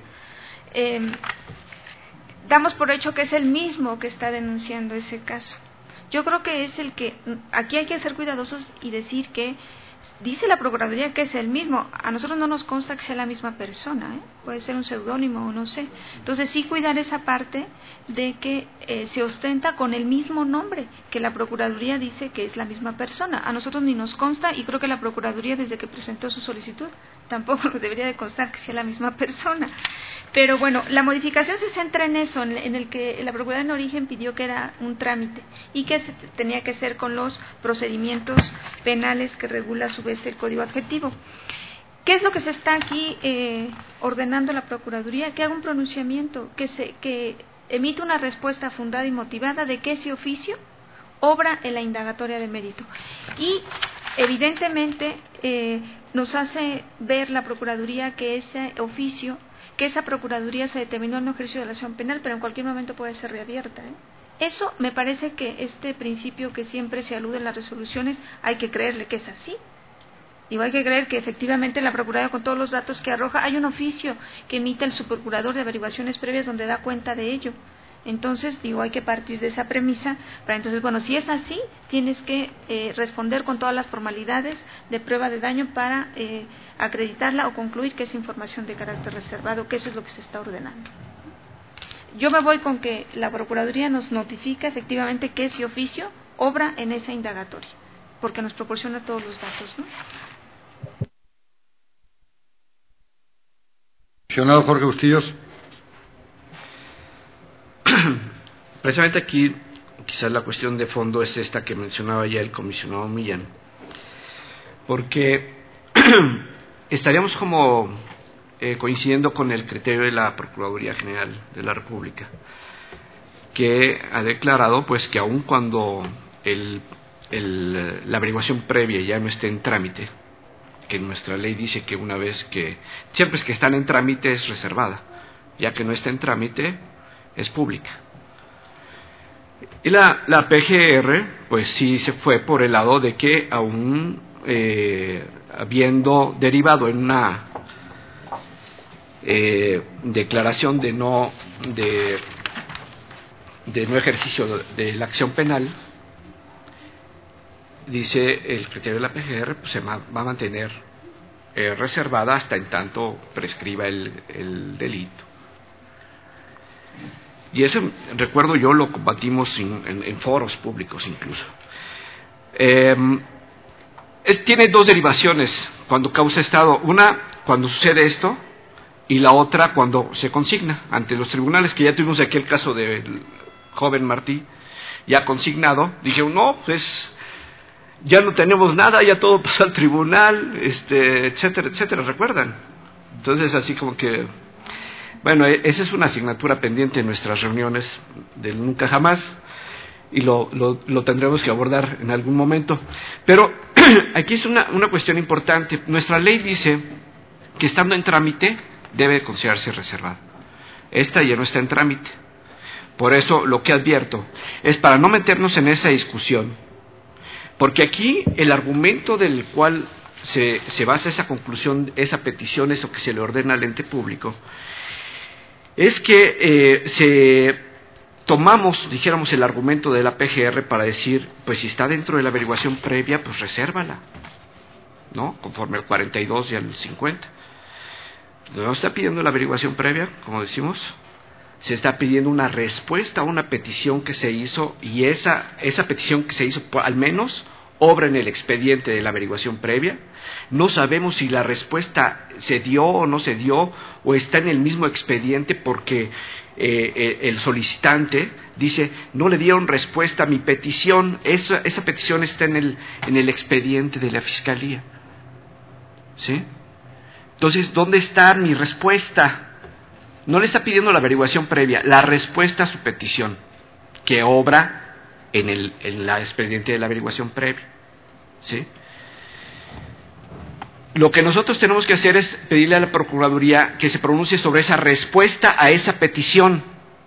[SPEAKER 4] Damos por hecho que es el mismo que está denunciando ese caso. Yo creo que es el que, aquí hay que ser cuidadosos y decir que dice la Procuraduría que es el mismo. A nosotros no nos consta que sea la misma persona, puede ser un seudónimo o no sé. Entonces sí cuidar esa parte de que se ostenta con el mismo nombre, que la Procuraduría dice que es la misma persona. A nosotros ni nos consta y creo que la Procuraduría desde que presentó su solicitud tampoco debería de constar que sea la misma persona. Pero bueno, la modificación se centra en eso, en el que la Procuraduría en origen pidió que era un trámite y que tenía que ser con los procedimientos penales que regula a su vez el Código Adjetivo. ¿Qué es lo que se está aquí ordenando la Procuraduría? Que haga un pronunciamiento, que emita una respuesta fundada y motivada de que ese oficio obra en la indagatoria de mérito. Y evidentemente nos hace ver la Procuraduría que ese oficio, que esa Procuraduría se determinó en no ejercicio de la acción penal, pero en cualquier momento puede ser reabierta. Eso me parece que este principio que siempre se alude en las resoluciones, hay que creerle que es así. Digo, hay que creer que efectivamente la Procuraduría, con todos los datos que arroja, hay un oficio que emite el subprocurador de averiguaciones previas donde da cuenta de ello. Entonces, digo, hay que partir de esa premisa para entonces, bueno, si es así, tienes que responder con todas las formalidades de prueba de daño para acreditarla o concluir que es información de carácter reservado, que eso es lo que se está ordenando. Yo me voy con que la Procuraduría nos notifica efectivamente que ese oficio obra en esa indagatoria, porque nos proporciona todos los datos, ¿no?
[SPEAKER 1] Comisionado Jorge Bustillos.
[SPEAKER 8] Precisamente aquí, quizás la cuestión de fondo es esta que mencionaba ya el comisionado Millán, porque estaríamos como coincidiendo con el criterio de la Procuraduría General de la República, que ha declarado pues que aun cuando la averiguación previa ya no esté en trámite, que nuestra ley dice que una vez que, siempre es que están en trámite es reservada, ya que no está en trámite es pública. Y la PGR pues sí se fue por el lado de que aún habiendo derivado en una declaración de no ejercicio de la acción penal, dice el criterio de la PGR, pues se va a mantener reservada hasta en tanto prescriba el delito. Y eso, recuerdo yo, lo combatimos en foros públicos incluso. Tiene dos derivaciones cuando causa estado, una cuando sucede esto y la otra cuando se consigna ante los tribunales, que ya tuvimos aquí el caso del joven Martí, ya consignado. Dije, no, pues ya no tenemos nada, ya todo pasó al tribunal, etcétera, etcétera, ¿recuerdan? Entonces así como que, bueno, esa es una asignatura pendiente en nuestras reuniones del nunca jamás, y lo tendremos que abordar en algún momento. Pero aquí es una cuestión importante. Nuestra ley dice que estando en trámite debe considerarse reservada. Esta ya no está en trámite. Por eso lo que advierto es para no meternos en esa discusión, porque aquí el argumento del cual se basa esa conclusión, esa petición, eso que se le ordena al ente público, es que tomamos, dijéramos, el argumento de la PGR para decir, pues si está dentro de la averiguación previa, pues resérvala, ¿no? Conforme al 42 y al 50. No está pidiendo la averiguación previa, como decimos, se está pidiendo una respuesta a una petición que se hizo, y esa petición que se hizo al menos obra en el expediente de la averiguación previa. No sabemos si la respuesta se dio o no se dio, o está en el mismo expediente porque el solicitante dice, no le dieron respuesta a mi petición, esa petición está en el expediente de la Fiscalía. ¿Sí? Entonces, ¿dónde está mi respuesta? No le está pidiendo la averiguación previa, la respuesta a su petición, que obra en el expediente de la averiguación previa. ¿Sí? Lo que nosotros tenemos que hacer es pedirle a la Procuraduría que se pronuncie sobre esa respuesta a esa petición.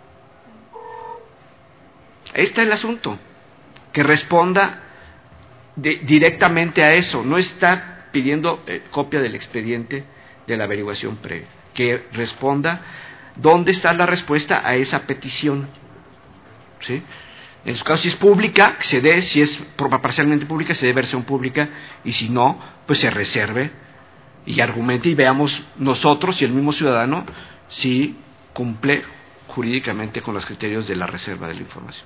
[SPEAKER 8] Ahí está el asunto, que responda directamente a eso. No está pidiendo copia del expediente de la averiguación previa, que responda dónde está la respuesta a esa petición. ¿Sí? En su caso, si es pública, que se dé; si es parcialmente pública, se dé versión pública, y si no, pues se reserve y argumente, y veamos nosotros y el mismo ciudadano si cumple jurídicamente con los criterios de la reserva de la información.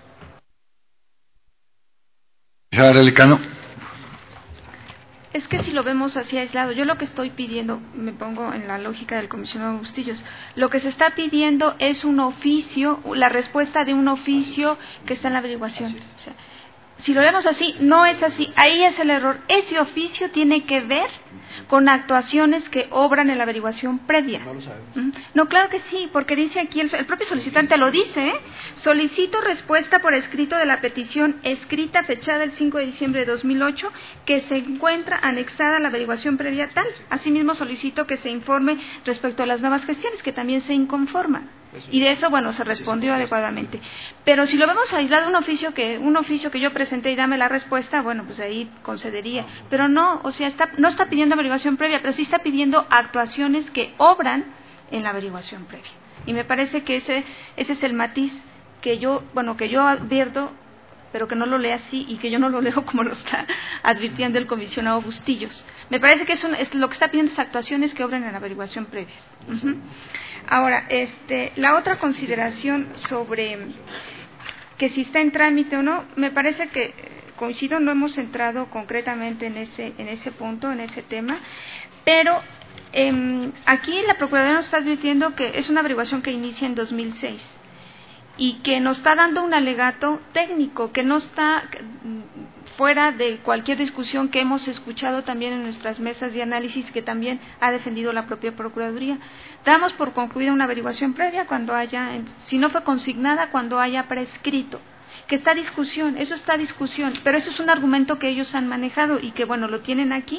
[SPEAKER 4] Es que si lo vemos así aislado, yo lo que estoy pidiendo, me pongo en la lógica del comisionado Bustillos, lo que se está pidiendo es un oficio, la respuesta de un oficio que está en la averiguación. O sea, si lo vemos así, no es así, ahí es el error. Ese oficio tiene que ver con actuaciones que obran en la averiguación previa.
[SPEAKER 8] No lo sabemos.
[SPEAKER 4] No, claro que sí, porque dice aquí, el propio solicitante lo dice, ¿eh? Solicito respuesta por escrito de la petición escrita fechada el 5 de diciembre de 2008 que se encuentra anexada a la averiguación previa tal. Asimismo solicito que se informe respecto a las nuevas gestiones que también se inconforman. Y de eso, bueno, se respondió adecuadamente. Pero si lo vemos aislado, un oficio que yo presenté y dame la respuesta, bueno, pues ahí concedería. Pero no, o sea, no está pidiendo averiguación previa, pero sí está pidiendo actuaciones que obran en la averiguación previa. Y me parece que ese es el matiz que yo advierto, pero que no lo lea así y que yo no lo leo como lo está advirtiendo el comisionado Bustillos. Me parece que es lo que está pidiendo es actuaciones que obran en la averiguación previa. Ahora, la otra consideración sobre que si está en trámite o no, me parece que coincido, no hemos entrado concretamente en ese punto, en ese tema, pero aquí la Procuraduría nos está advirtiendo que es una averiguación que inicia en 2006 y que nos está dando un alegato técnico, que no está fuera de cualquier discusión que hemos escuchado también en nuestras mesas de análisis, que también ha defendido la propia Procuraduría. Damos por concluida una averiguación previa cuando haya, si no fue consignada, cuando haya prescrito. Que está discusión, pero eso es un argumento que ellos han manejado y que, bueno, lo tienen aquí.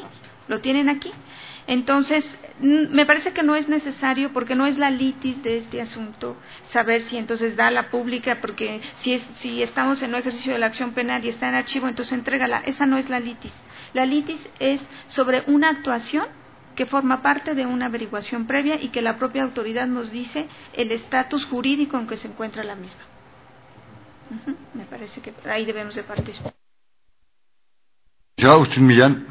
[SPEAKER 4] Entonces, me parece que no es necesario, porque no es la litis de este asunto, saber si entonces da la pública, porque si estamos en un ejercicio de la acción penal y está en archivo, entonces entrégala. Esa no es la litis. La litis es sobre una actuación que forma parte de una averiguación previa y que la propia autoridad nos dice el estatus jurídico en que se encuentra la misma. Me parece que ahí debemos de partir.
[SPEAKER 1] Ya, Agustín Millán.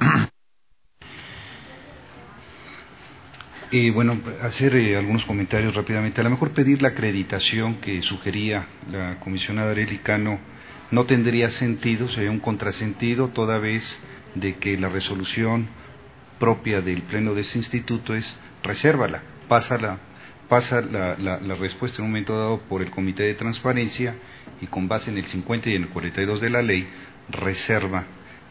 [SPEAKER 5] Bueno, hacer algunos comentarios rápidamente. A lo mejor pedir la acreditación que sugería la comisionada Arely Cano no tendría sentido, sería un contrasentido, toda vez de que la resolución propia del pleno de ese instituto es resérvala, pasa la respuesta en un momento dado por el Comité de Transparencia y con base en el 50 y en el 42 de la ley reserva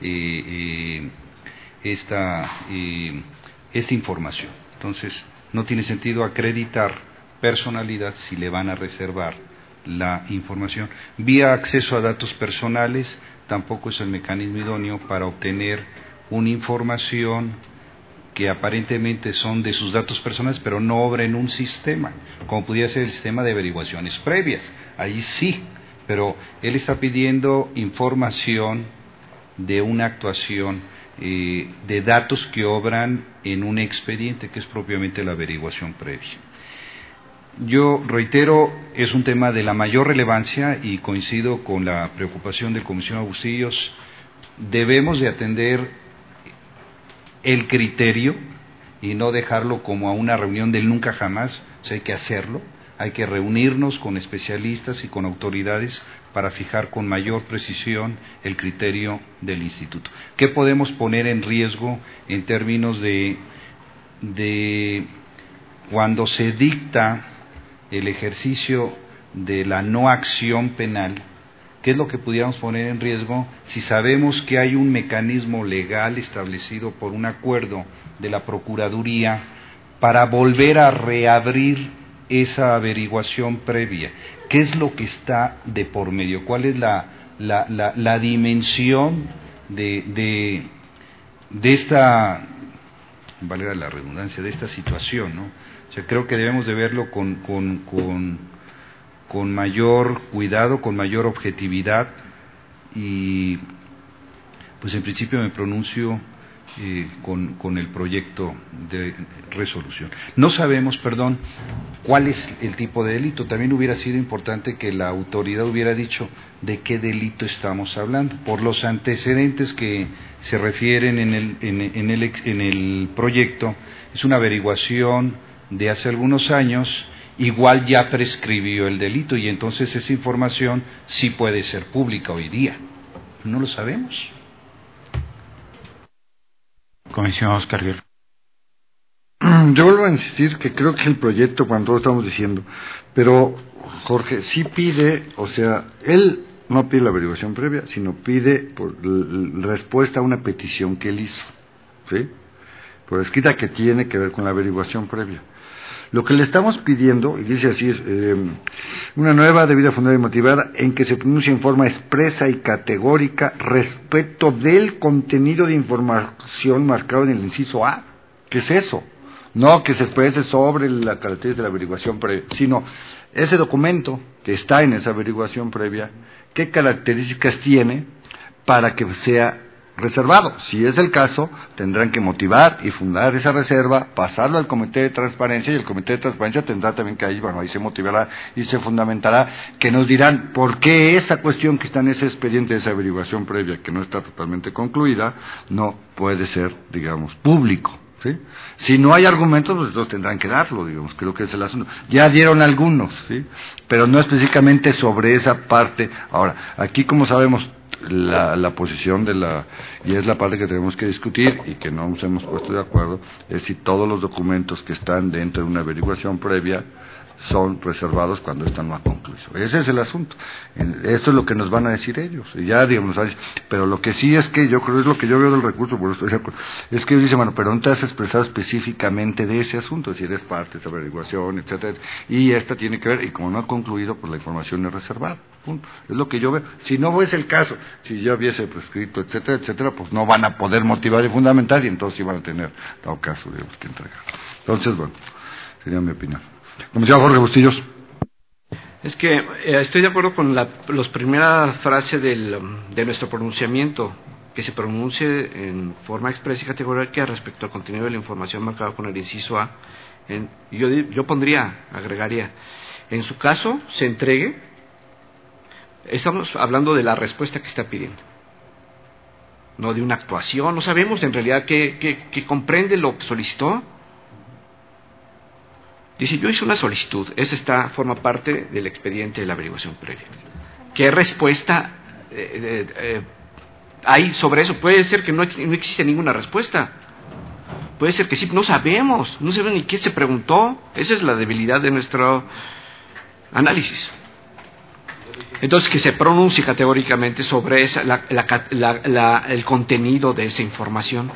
[SPEAKER 5] esta información. Entonces, no tiene sentido acreditar personalidad si le van a reservar la información. Vía acceso a datos personales, tampoco es el mecanismo idóneo para obtener una información que aparentemente son de sus datos personales, pero no obra en un sistema, como pudiera ser el sistema de averiguaciones previas. Ahí sí, pero él está pidiendo información de una actuación de datos que obran en un expediente, que es propiamente la averiguación previa. Yo reitero, es un tema de la mayor relevancia y coincido con la preocupación del comisionado Bustillos. Debemos de atender el criterio y no dejarlo como a una reunión del nunca jamás. O sea, hay que hacerlo, hay que reunirnos con especialistas y con autoridades para fijar con mayor precisión el criterio del instituto. ¿Qué podemos poner en riesgo en términos de cuando se dicta el ejercicio de la no acción penal? ¿Qué es lo que pudiéramos poner en riesgo si sabemos que hay un mecanismo legal establecido por un acuerdo de la Procuraduría para volver a reabrir esa averiguación previa? ¿Qué es lo que está de por medio? ¿Cuál es la dimensión de esta, valga la redundancia, de esta situación, ¿no? O sea, creo que debemos de verlo con mayor cuidado, con mayor objetividad, y pues en principio me pronuncio con el proyecto de resolución. No sabemos, cuál es el tipo de delito. También hubiera sido importante que la autoridad hubiera dicho de qué delito estamos hablando. Por los antecedentes que se refieren en el proyecto, es una averiguación de hace algunos años. Igual ya prescribió el delito y entonces esa información sí puede ser pública hoy día. No lo sabemos.
[SPEAKER 2] Comisionado Oscar Guerra.
[SPEAKER 1] Yo vuelvo a insistir que creo que el proyecto, cuando todos estamos diciendo, pero Jorge sí pide, o sea, él no pide la averiguación previa, sino pide respuesta a una petición que él hizo, ¿sí? Por escrita, que tiene que ver con la averiguación previa. Lo que le estamos pidiendo, y dice así, es una nueva, debida, fundada y motivada, en que se pronuncie en forma expresa y categórica respecto del contenido de información marcado en el inciso A. ¿Qué es eso? No que se exprese sobre la característica de la averiguación previa, sino ese documento que está en esa averiguación previa, ¿qué características tiene para que sea reservado? Si es el caso, tendrán que motivar y fundar esa reserva, pasarlo al Comité de Transparencia, y el Comité de Transparencia tendrá también que ahí se motivará y se fundamentará, que nos dirán por qué esa cuestión que está en ese expediente de esa averiguación previa, que no está totalmente concluida, no puede ser, digamos, público, ¿sí? Si no hay argumentos, pues entonces tendrán que darlo, digamos, creo que es el asunto. Ya dieron algunos, ¿sí? Pero no específicamente sobre esa parte. Ahora, aquí, como sabemos, la posición y es la parte que tenemos que discutir y que no nos hemos puesto de acuerdo, es si todos los documentos que están dentro de una averiguación previa son reservados cuando esta no ha concluido. Ese es el asunto. Esto es lo que nos van a decir ellos. Y ya, digamos, pero lo que sí es que yo creo, es lo que yo veo del recurso, por eso estoy de acuerdo, es que dice, bueno, pero no te has expresado específicamente de ese asunto, si eres parte de esa averiguación, etcétera, y esta tiene que ver, y como no ha concluido, pues la información es reservada. Punto. Es lo que yo veo. Si no es el caso, si ya hubiese prescrito, etcétera, etcétera, pues no van a poder motivar y fundamentar, y entonces sí van a tener, dado caso, digamos, que entregar. Entonces, bueno, sería mi opinión. Comisionado Jorge Bustillos.
[SPEAKER 8] Es que estoy de acuerdo con la primera frase de nuestro pronunciamiento, que se pronuncie en forma expresa y categórica respecto al contenido de la información marcada con el inciso A. Yo agregaría, en su caso, se entregue. Estamos hablando de la respuesta que está pidiendo, no de una actuación. No sabemos en realidad qué comprende lo que solicitó. Dice, yo hice una solicitud, esa forma parte del expediente de la averiguación previa. ¿Qué respuesta hay sobre eso? Puede ser que no existe ninguna respuesta. Puede ser que sí, no sabemos ni quién se preguntó. Esa es la debilidad de nuestro análisis. Entonces, que se pronuncie categóricamente sobre el contenido de esa información.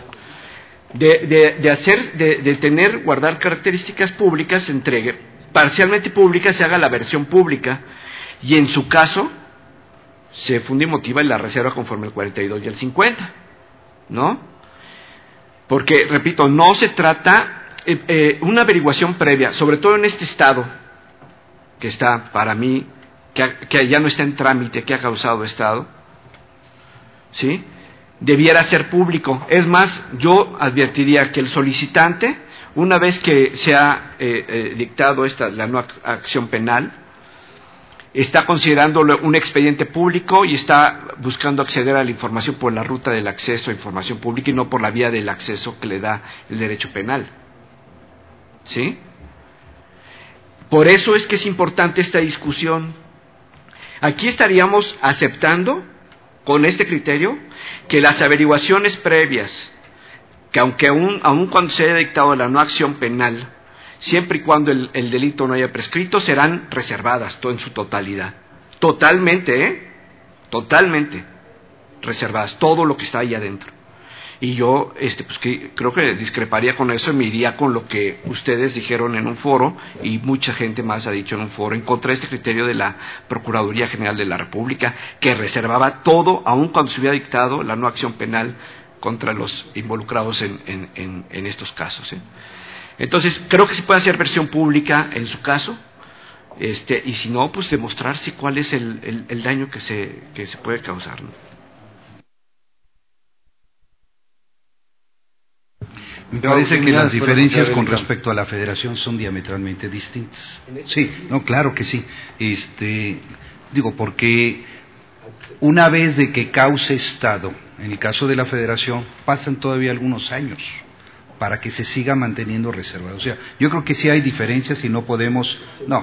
[SPEAKER 8] De guardar características públicas, se entregue parcialmente pública, se haga la versión pública, y en su caso se funde y motiva en la reserva conforme al 42 y al 50, ¿no? Porque, repito, no se trata una averiguación previa, sobre todo en este estado que está, para mí, que ya no está en trámite, que ha causado estado, ¿sí?, debiera ser público. Es más, yo advertiría que el solicitante, una vez que se ha dictado la no acción penal, está considerándolo un expediente público y está buscando acceder a la información por la ruta del acceso a información pública y no por la vía del acceso que le da el derecho penal, ¿sí? Por eso es que es importante esta discusión. Aquí estaríamos aceptando, con este criterio, que las averiguaciones previas, que aunque aún cuando se haya dictado la no acción penal, siempre y cuando el delito no haya prescrito, serán reservadas en su totalidad. Totalmente, totalmente reservadas, todo lo que está ahí adentro. Y yo creo que discreparía con eso y me iría con lo que ustedes dijeron en un foro y mucha gente más ha dicho en un foro en contra de este criterio de la Procuraduría General de la República, que reservaba todo, aun cuando se hubiera dictado la no acción penal contra los involucrados en estos casos. Entonces, creo que se puede hacer versión pública en su caso, y si no, pues demostrarse cuál es el daño que se puede causar, ¿no?
[SPEAKER 5] Me parece que las diferencias con respecto a la federación son diametralmente distintas. Sí, no, claro que sí. Porque una vez de que cause Estado, en el caso de la federación, pasan todavía algunos años para que se siga manteniendo reservado. O sea, yo creo que sí hay diferencias y no podemos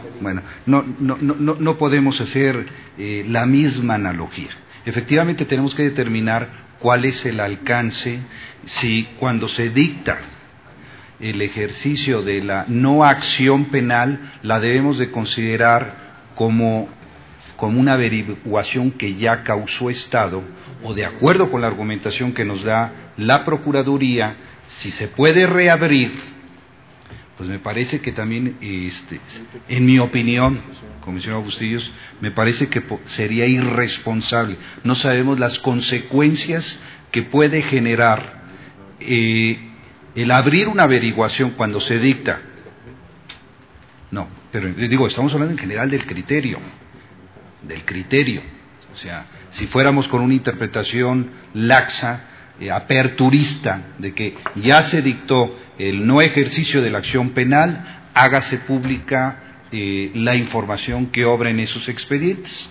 [SPEAKER 5] hacer la misma analogía. Efectivamente tenemos que determinar cuál es el alcance, si cuando se dicta el ejercicio de la no acción penal, la debemos de considerar como una averiguación que ya causó Estado, o de acuerdo con la argumentación que nos da la Procuraduría, si se puede reabrir, pues me parece que también, en mi opinión, comisionado Bustillos, me parece que sería irresponsable. No sabemos las consecuencias que puede generar el abrir una averiguación cuando se dicta. No, pero estamos hablando en general del criterio. O sea, si fuéramos con una interpretación laxa, aperturista, de que ya se dictó el no ejercicio de la acción penal, hágase pública la información que obra en esos expedientes.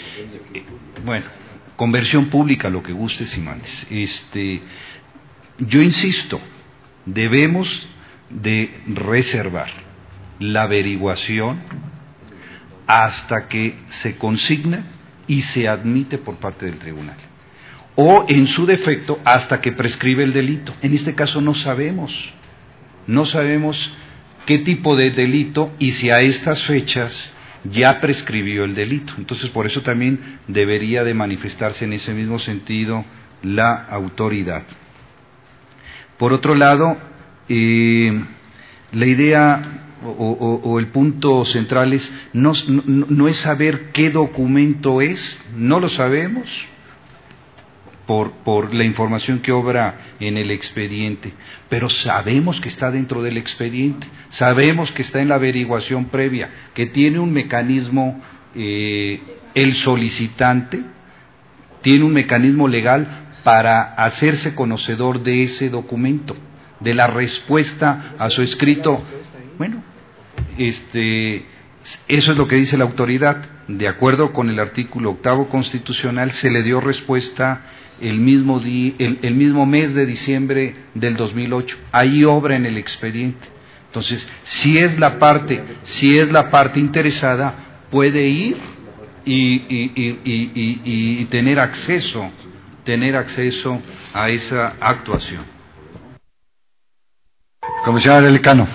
[SPEAKER 5] Conversión pública, lo que gustes y mandes. Yo insisto, debemos de reservar la averiguación hasta que se consigna y se admite por parte del tribunal, o en su defecto hasta que prescribe el delito. En este caso no sabemos qué tipo de delito y si a estas fechas ya prescribió el delito. Entonces, por eso también debería de manifestarse en ese mismo sentido la autoridad. Por otro lado, la idea o el punto central es no es saber qué documento es, no lo sabemos por la información que obra en el expediente, pero sabemos que está dentro del expediente, sabemos que está en la averiguación previa, que tiene un mecanismo, el solicitante tiene un mecanismo legal para hacerse conocedor de ese documento, de la respuesta a su escrito. Eso es lo que dice la autoridad. De acuerdo con el artículo 8º constitucional, se le dio respuesta el mismo mes de diciembre del 2008. Ahí obra en el expediente. Entonces, si es la parte interesada, puede ir y tener acceso a esa actuación.
[SPEAKER 1] Comisionado Lecano.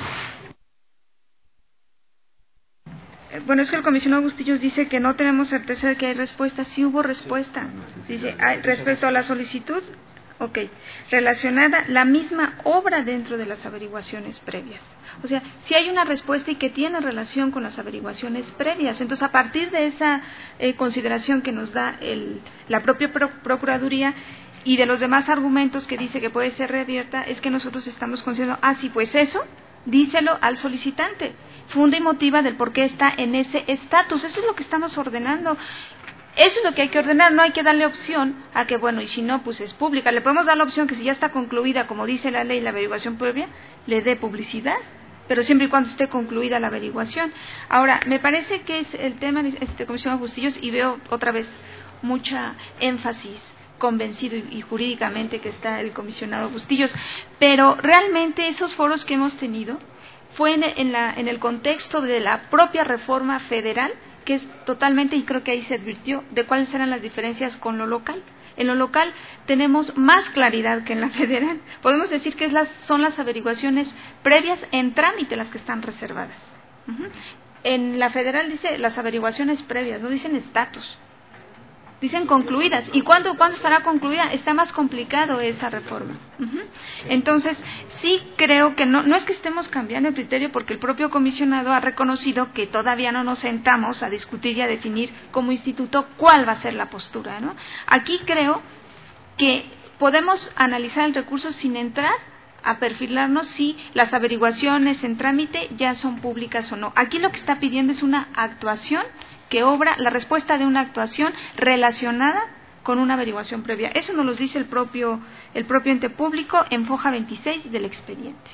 [SPEAKER 4] Bueno, es que el comisionado Bustillos dice que no tenemos certeza de que hay respuesta. Sí hubo respuesta. Dice, respecto a la solicitud, relacionada, la misma obra dentro de las averiguaciones previas. O sea, si hay una respuesta y que tiene relación con las averiguaciones previas. Entonces, a partir de esa consideración que nos da la propia Procuraduría y de los demás argumentos que dice que puede ser reabierta, es que nosotros estamos considerando, sí, pues eso, díselo al solicitante. Funda y motiva del por qué está en ese estatus. Eso es lo que estamos ordenando. Eso es lo que hay que ordenar. No hay que darle opción a que, y si no, pues es pública. Le podemos dar la opción que si ya está concluida, como dice la ley, la averiguación previa, le dé publicidad, pero siempre y cuando esté concluida la averiguación. Ahora, me parece que es el tema de comisionado Bustillos, y veo otra vez mucha énfasis, convencido y jurídicamente que está el comisionado Bustillos, pero realmente esos foros que hemos tenido fue en el contexto de la propia reforma federal, que es totalmente, y creo que ahí se advirtió, de cuáles eran las diferencias con lo local. En lo local tenemos más claridad que en la federal. Podemos decir que son las averiguaciones previas en trámite las que están reservadas. En la federal dice las averiguaciones previas, no dicen estatus. Dicen concluidas. ¿Y cuándo estará concluida? Está más complicado esa reforma. Entonces, sí creo que no es que estemos cambiando el criterio, porque el propio comisionado ha reconocido que todavía no nos sentamos a discutir y a definir como instituto cuál va a ser la postura, ¿no? Aquí creo que podemos analizar el recurso sin entrar a perfilarnos si las averiguaciones en trámite ya son públicas o no. Aquí lo que está pidiendo es una actuación que obra la respuesta de una actuación relacionada con una averiguación previa. Eso nos lo dice el propio ente público en foja 26 del expediente.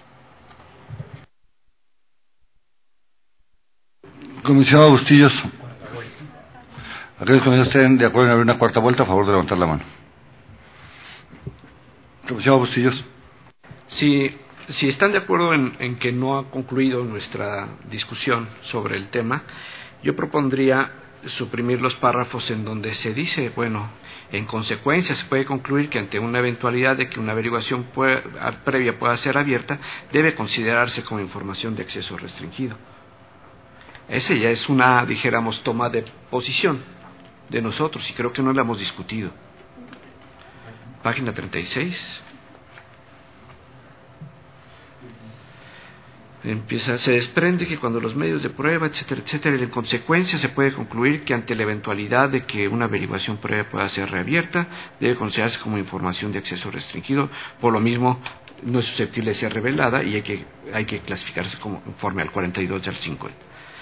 [SPEAKER 1] Comisionado Bustillos, aquellos que estén de acuerdo en abrir una cuarta vuelta, a favor de levantar la mano. Comisionado Bustillos.
[SPEAKER 8] Si están de acuerdo en que no ha concluido nuestra discusión sobre el tema, yo propondría suprimir los párrafos en donde se dice, bueno, en consecuencia se puede concluir que ante una eventualidad de que una averiguación previa pueda ser abierta, debe considerarse como información de acceso restringido. Ese ya es una, dijéramos, toma de posición de nosotros, y creo que no la hemos discutido. Página 36. Se desprende que cuando los medios de prueba, etcétera, etcétera, en consecuencia se puede concluir que ante la eventualidad de que una averiguación previa pueda ser reabierta, debe considerarse como información de acceso restringido, por lo mismo no es susceptible de ser revelada y hay que clasificarse como conforme al 42 y al 50.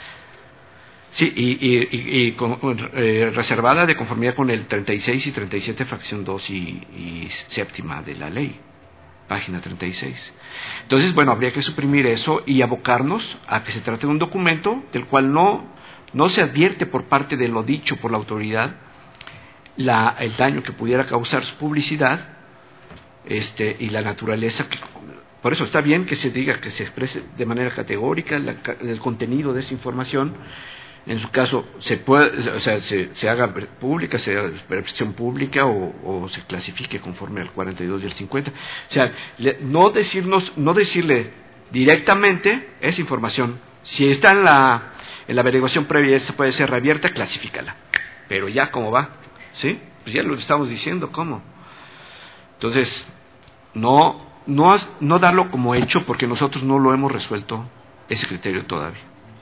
[SPEAKER 8] Sí, reservada de conformidad con el 36 y 37, fracción 2 y séptima de la ley. Página 36. Entonces, bueno, habría que suprimir eso y abocarnos a que se trate de un documento del cual no se advierte por parte de lo dicho por la autoridad el daño que pudiera causar su publicidad y la naturaleza. Por eso está bien que se diga, que se exprese de manera categórica el contenido de esa información. En su caso, se haga pública, sea expresión pública o se clasifique conforme al 42 y al 50. O sea, no decirle directamente esa información. Si está en la averiguación previa, esa puede ser reabierta, clasifícala. Pero ya, ¿cómo va? ¿Sí? Pues ya lo estamos diciendo, ¿cómo? Entonces, no darlo como hecho, porque nosotros no lo hemos resuelto ese criterio todavía.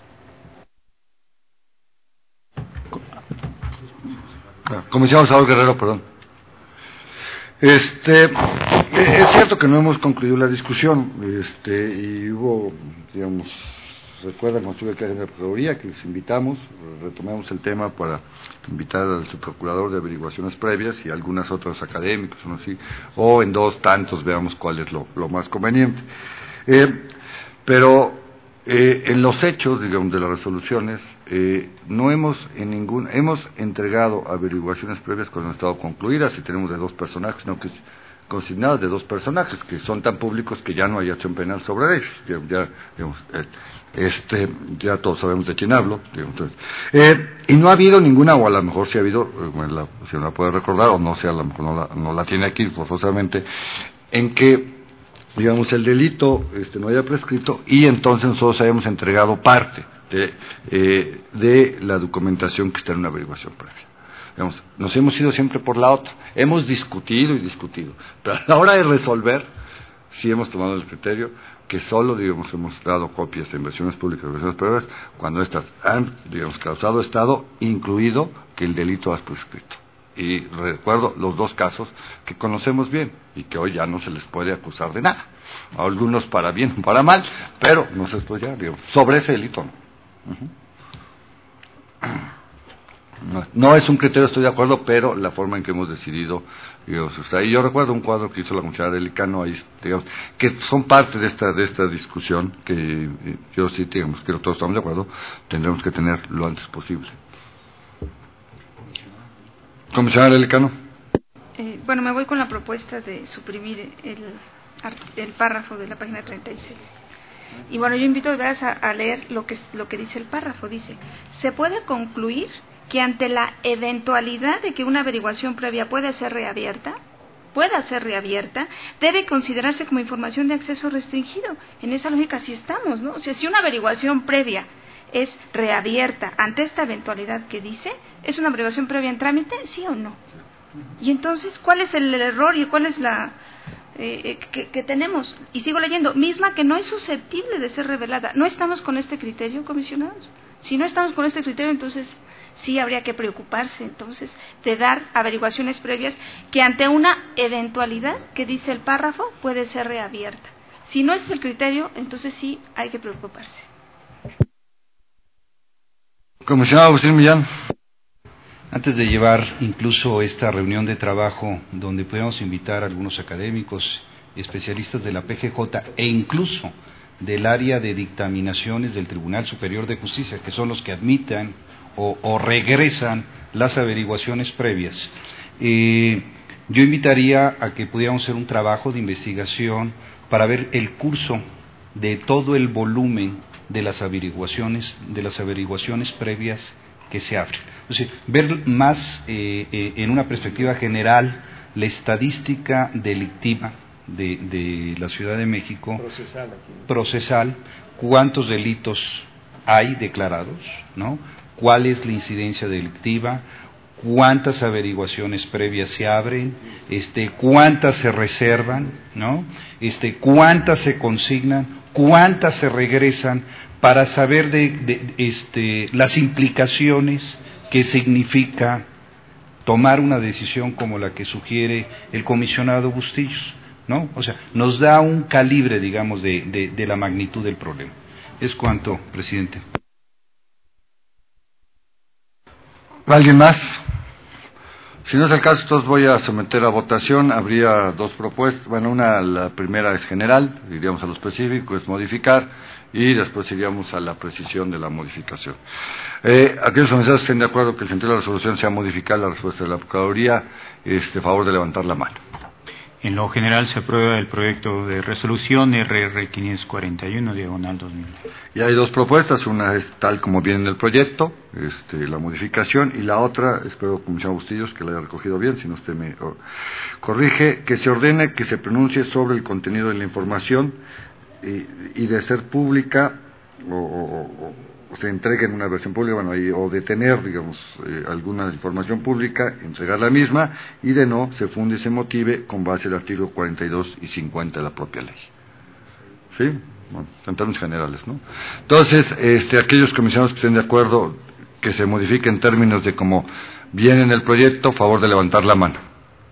[SPEAKER 1] Comisionado Salvador Guerrero, perdón. Es cierto que no hemos concluido la discusión, y hubo, digamos, recuerdan cuando estuve aquí en la Procuraduría que les invitamos, retomamos el tema para invitar al subprocurador de averiguaciones previas y algunas otras académicos, ¿no? Sí, o en dos tantos veamos cuál es lo más conveniente. Pero en los hechos, digamos, de las resoluciones, no hemos hemos entregado averiguaciones previas cuando han estado concluidas, y tenemos de dos personajes, no que consignadas de dos personajes que son tan públicos que ya no hay acción penal sobre ellos. Ya digamos, ya todos sabemos de quién hablo, digamos, entonces, y no ha habido ninguna, o a lo mejor sí ha habido, bueno, si no la puede recordar, o no sé, a lo mejor no la tiene aquí forzosamente, en que, digamos, el delito no haya prescrito y entonces nosotros hayamos entregado parte de la documentación que está en una averiguación previa. Digamos, nos hemos ido siempre por la otra, hemos discutido, pero a la hora de resolver sí hemos tomado el criterio que solo, digamos, hemos dado copias de inversiones públicas, de inversiones privadas, cuando estas han, digamos, causado estado, incluido que el delito ha prescrito. Y recuerdo los dos casos que conocemos bien y que hoy ya no se les puede acusar de nada. A algunos para bien o para mal, pero no se les puede ya, digamos, sobre ese delito no. No es un criterio, estoy de acuerdo, pero la forma en que hemos decidido, digamos, está ahí. Yo recuerdo un cuadro que hizo la comisionada Delicano ahí, digamos, que son parte de esta discusión que yo sí, digamos, que todos estamos de acuerdo, tendremos que tener lo antes posible. Comisionada Delicano.
[SPEAKER 4] Bueno, me voy con la propuesta de suprimir el párrafo de la página 36. Y bueno, yo invito de veras a leer lo que dice el párrafo. Dice, se puede concluir que ante la eventualidad de que una averiguación previa pueda ser reabierta, debe considerarse como información de acceso restringido. En esa lógica sí estamos, ¿no? O sea, si una averiguación previa es reabierta ante esta eventualidad que dice, ¿es una averiguación previa en trámite? ¿Sí o no? Y entonces, ¿cuál es el error y cuál es la que tenemos? Y sigo leyendo, misma que no es susceptible de ser revelada. ¿No estamos con este criterio, comisionados? Si no estamos con este criterio, entonces sí habría que preocuparse entonces de dar averiguaciones previas que ante una eventualidad que dice el párrafo puede ser reabierta. Si no es el criterio, entonces sí hay que preocuparse.
[SPEAKER 1] Comisionado Agustín Millán.
[SPEAKER 5] Antes de llevar incluso esta reunión de trabajo donde podemos invitar a algunos académicos y especialistas de la PGJ e incluso del área de dictaminaciones del Tribunal Superior de Justicia, que son los que admitan o regresan las averiguaciones previas, yo invitaría a que pudiéramos hacer un trabajo de investigación para ver el curso de todo el volumen de las averiguaciones previas que se abren. Es decir, ver más en una perspectiva general la estadística delictiva de la Ciudad de México, procesal, cuántos delitos hay declarados, ¿no? ¿Cuál es la incidencia delictiva? ¿Cuántas averiguaciones previas se abren? ¿Cuántas se reservan? ¿No? ¿Cuántas se consignan? ¿Cuántas se regresan? Para saber de las implicaciones que significa tomar una decisión como la que sugiere el comisionado Bustillos, ¿no? O sea, nos da un calibre, digamos, de la magnitud del problema. Es cuanto, presidente.
[SPEAKER 1] ¿Alguien más? Si no es el caso, entonces voy a someter a votación. Habría dos propuestas. Bueno, la primera es general, iríamos a lo específico, es modificar, y después iríamos a la precisión de la modificación. Aquellos comisionados que estén de acuerdo que el sentido de la resolución sea modificar la respuesta de la Procuraduría, favor de levantar la mano.
[SPEAKER 2] En lo general se aprueba el proyecto de resolución RR 541, diagonal 2000.
[SPEAKER 1] Y hay dos propuestas, una es tal como viene en el proyecto, la modificación, y la otra, espero, comisionado Bustillos, que la haya recogido bien, si no usted me corrige, que se ordene que se pronuncie sobre el contenido de la información y de ser pública o se entregue en una versión pública, o de tener, digamos, alguna información pública, entregar la misma, y de no, se funde y se motive con base al artículo 42 y 50 de la propia ley. ¿Sí? Bueno, en términos generales, ¿no? Entonces, aquellos comisionados que estén de acuerdo que se modifique en términos de cómo viene en el proyecto, favor de levantar la mano.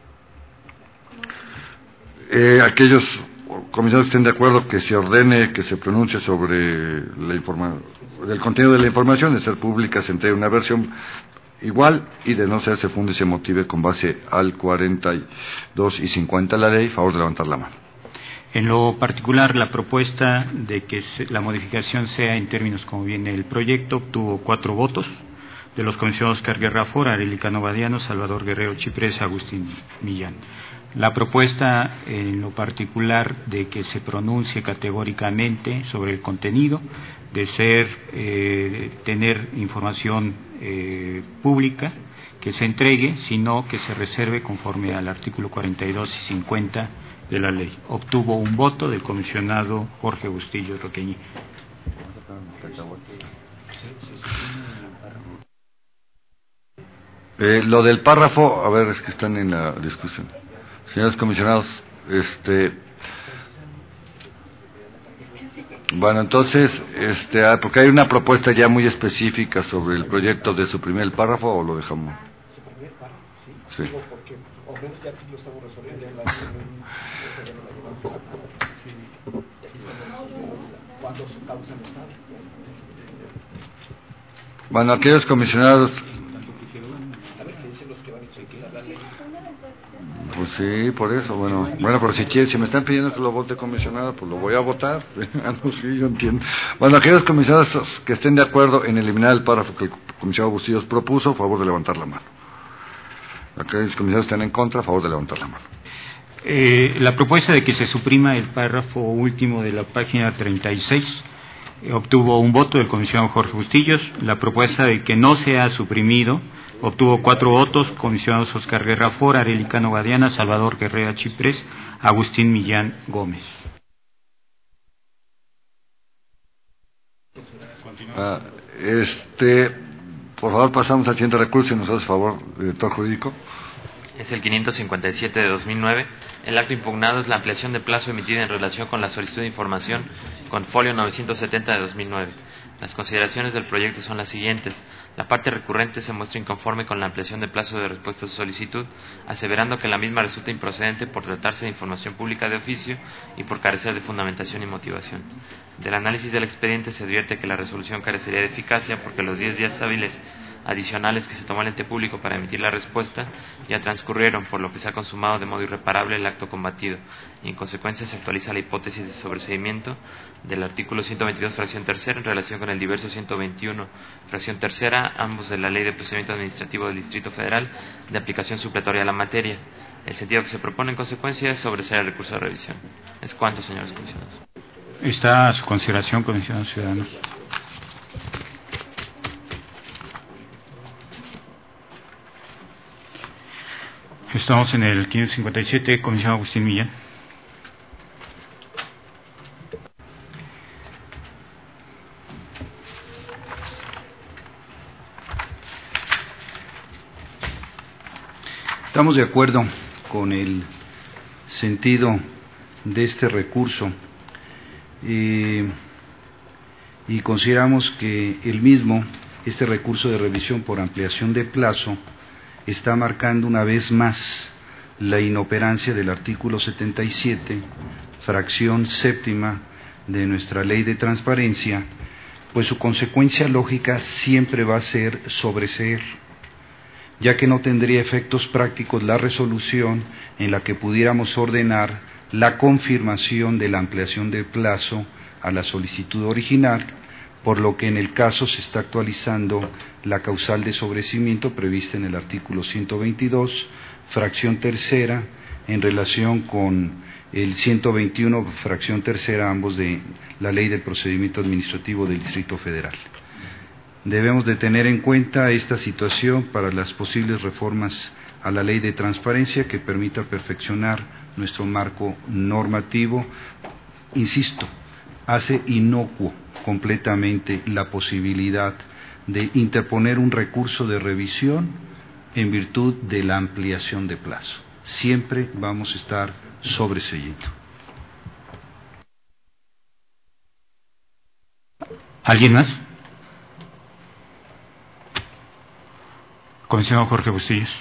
[SPEAKER 1] Aquellos comisionados que estén de acuerdo que se ordene, que se pronuncie sobre el contenido de la información, de ser pública, se entregue una versión igual, y de no ser, se funde y se motive con base al 42 y 50 de la ley, favor de levantar la mano.
[SPEAKER 2] En lo particular, la propuesta de que la modificación sea en términos como viene el proyecto obtuvo 4 votos, de los comisionados Oscar Guerra Fora, Arelicano Badiano, Salvador Guerrero Chiprés, Agustín Millán. La propuesta en lo particular de que se pronuncie categóricamente sobre el contenido, de tener información pública, que se entregue, sino que se reserve conforme al artículo 42 y 50 de la ley. Obtuvo un voto del comisionado Jorge Bustillos Roqueñi.
[SPEAKER 1] Lo del párrafo, a ver, es que están en la discusión. Señores comisionados, bueno, entonces, porque hay una propuesta ya muy específica sobre el proyecto de suprimir el párrafo, ¿o lo dejamos? Sí. Bueno, aquellos comisionados. Pues sí, por eso, bueno, pero si me están pidiendo que lo vote comisionado, pues lo voy a votar. No, sí, yo entiendo. Bueno, aquellos comisionados que estén de acuerdo en eliminar el párrafo que el comisionado Bustillos propuso, a favor de levantar la mano. Aquellos comisionados que estén en contra, a favor de levantar la mano.
[SPEAKER 2] La propuesta de que se suprima el párrafo último de la página 36 obtuvo un voto del comisionado Jorge Bustillos. La propuesta de que no sea suprimido obtuvo 4 votos, comisionados Oscar Guerra Fora, Arelicano Guadiana, Salvador Guerrera Chiprés, Agustín Millán Gómez.
[SPEAKER 1] Por favor, pasamos al siguiente recurso, si nos hace favor, director jurídico.
[SPEAKER 6] Es el 557 de 2009. El acto impugnado es la ampliación de plazo emitida en relación con la solicitud de información con folio 970 de 2009. Las consideraciones del proyecto son las siguientes. La parte recurrente se muestra inconforme con la ampliación de plazo de respuesta a su solicitud, aseverando que la misma resulta improcedente por tratarse de información pública de oficio y por carecer de fundamentación y motivación. Del análisis del expediente se advierte que la resolución carecería de eficacia porque los 10 días hábiles adicionales que se tomó el ente público para emitir la respuesta ya transcurrieron, por lo que se ha consumado de modo irreparable el acto combatido, y en consecuencia se actualiza la hipótesis de sobreseimiento del artículo 122 fracción tercera en relación con el diverso 121 fracción tercera, ambos de la Ley de Procedimiento Administrativo del Distrito Federal, de aplicación supletoria a la materia. El sentido que se propone en consecuencia es sobreseer el recurso de revisión. Es cuanto, señores comisionados.
[SPEAKER 2] Está a su consideración, comisionados ciudadanos. Estamos en el 557, comisionado Agustín Millán.
[SPEAKER 5] Estamos de acuerdo con el sentido de este recurso y consideramos que el mismo, este recurso de revisión por ampliación de plazo, está marcando una vez más la inoperancia del artículo 77, fracción séptima de nuestra Ley de Transparencia, pues su consecuencia lógica siempre va a ser sobreseer, ya que no tendría efectos prácticos la resolución en la que pudiéramos ordenar la confirmación de la ampliación de plazo a la solicitud original, por lo que en el caso se está actualizando la causal de sobreseimiento prevista en el artículo 122, fracción tercera, en relación con el 121, fracción tercera, ambos de la Ley de Procedimiento Administrativo del Distrito Federal. Debemos de tener en cuenta esta situación para las posibles reformas a la Ley de Transparencia que permita perfeccionar nuestro marco normativo. Insisto, hace inocuo completamente la posibilidad de interponer un recurso de revisión en virtud de la ampliación de plazo. Siempre vamos a estar sobreseyendo.
[SPEAKER 2] ¿Alguien más? Comisionado Jorge Bustillos.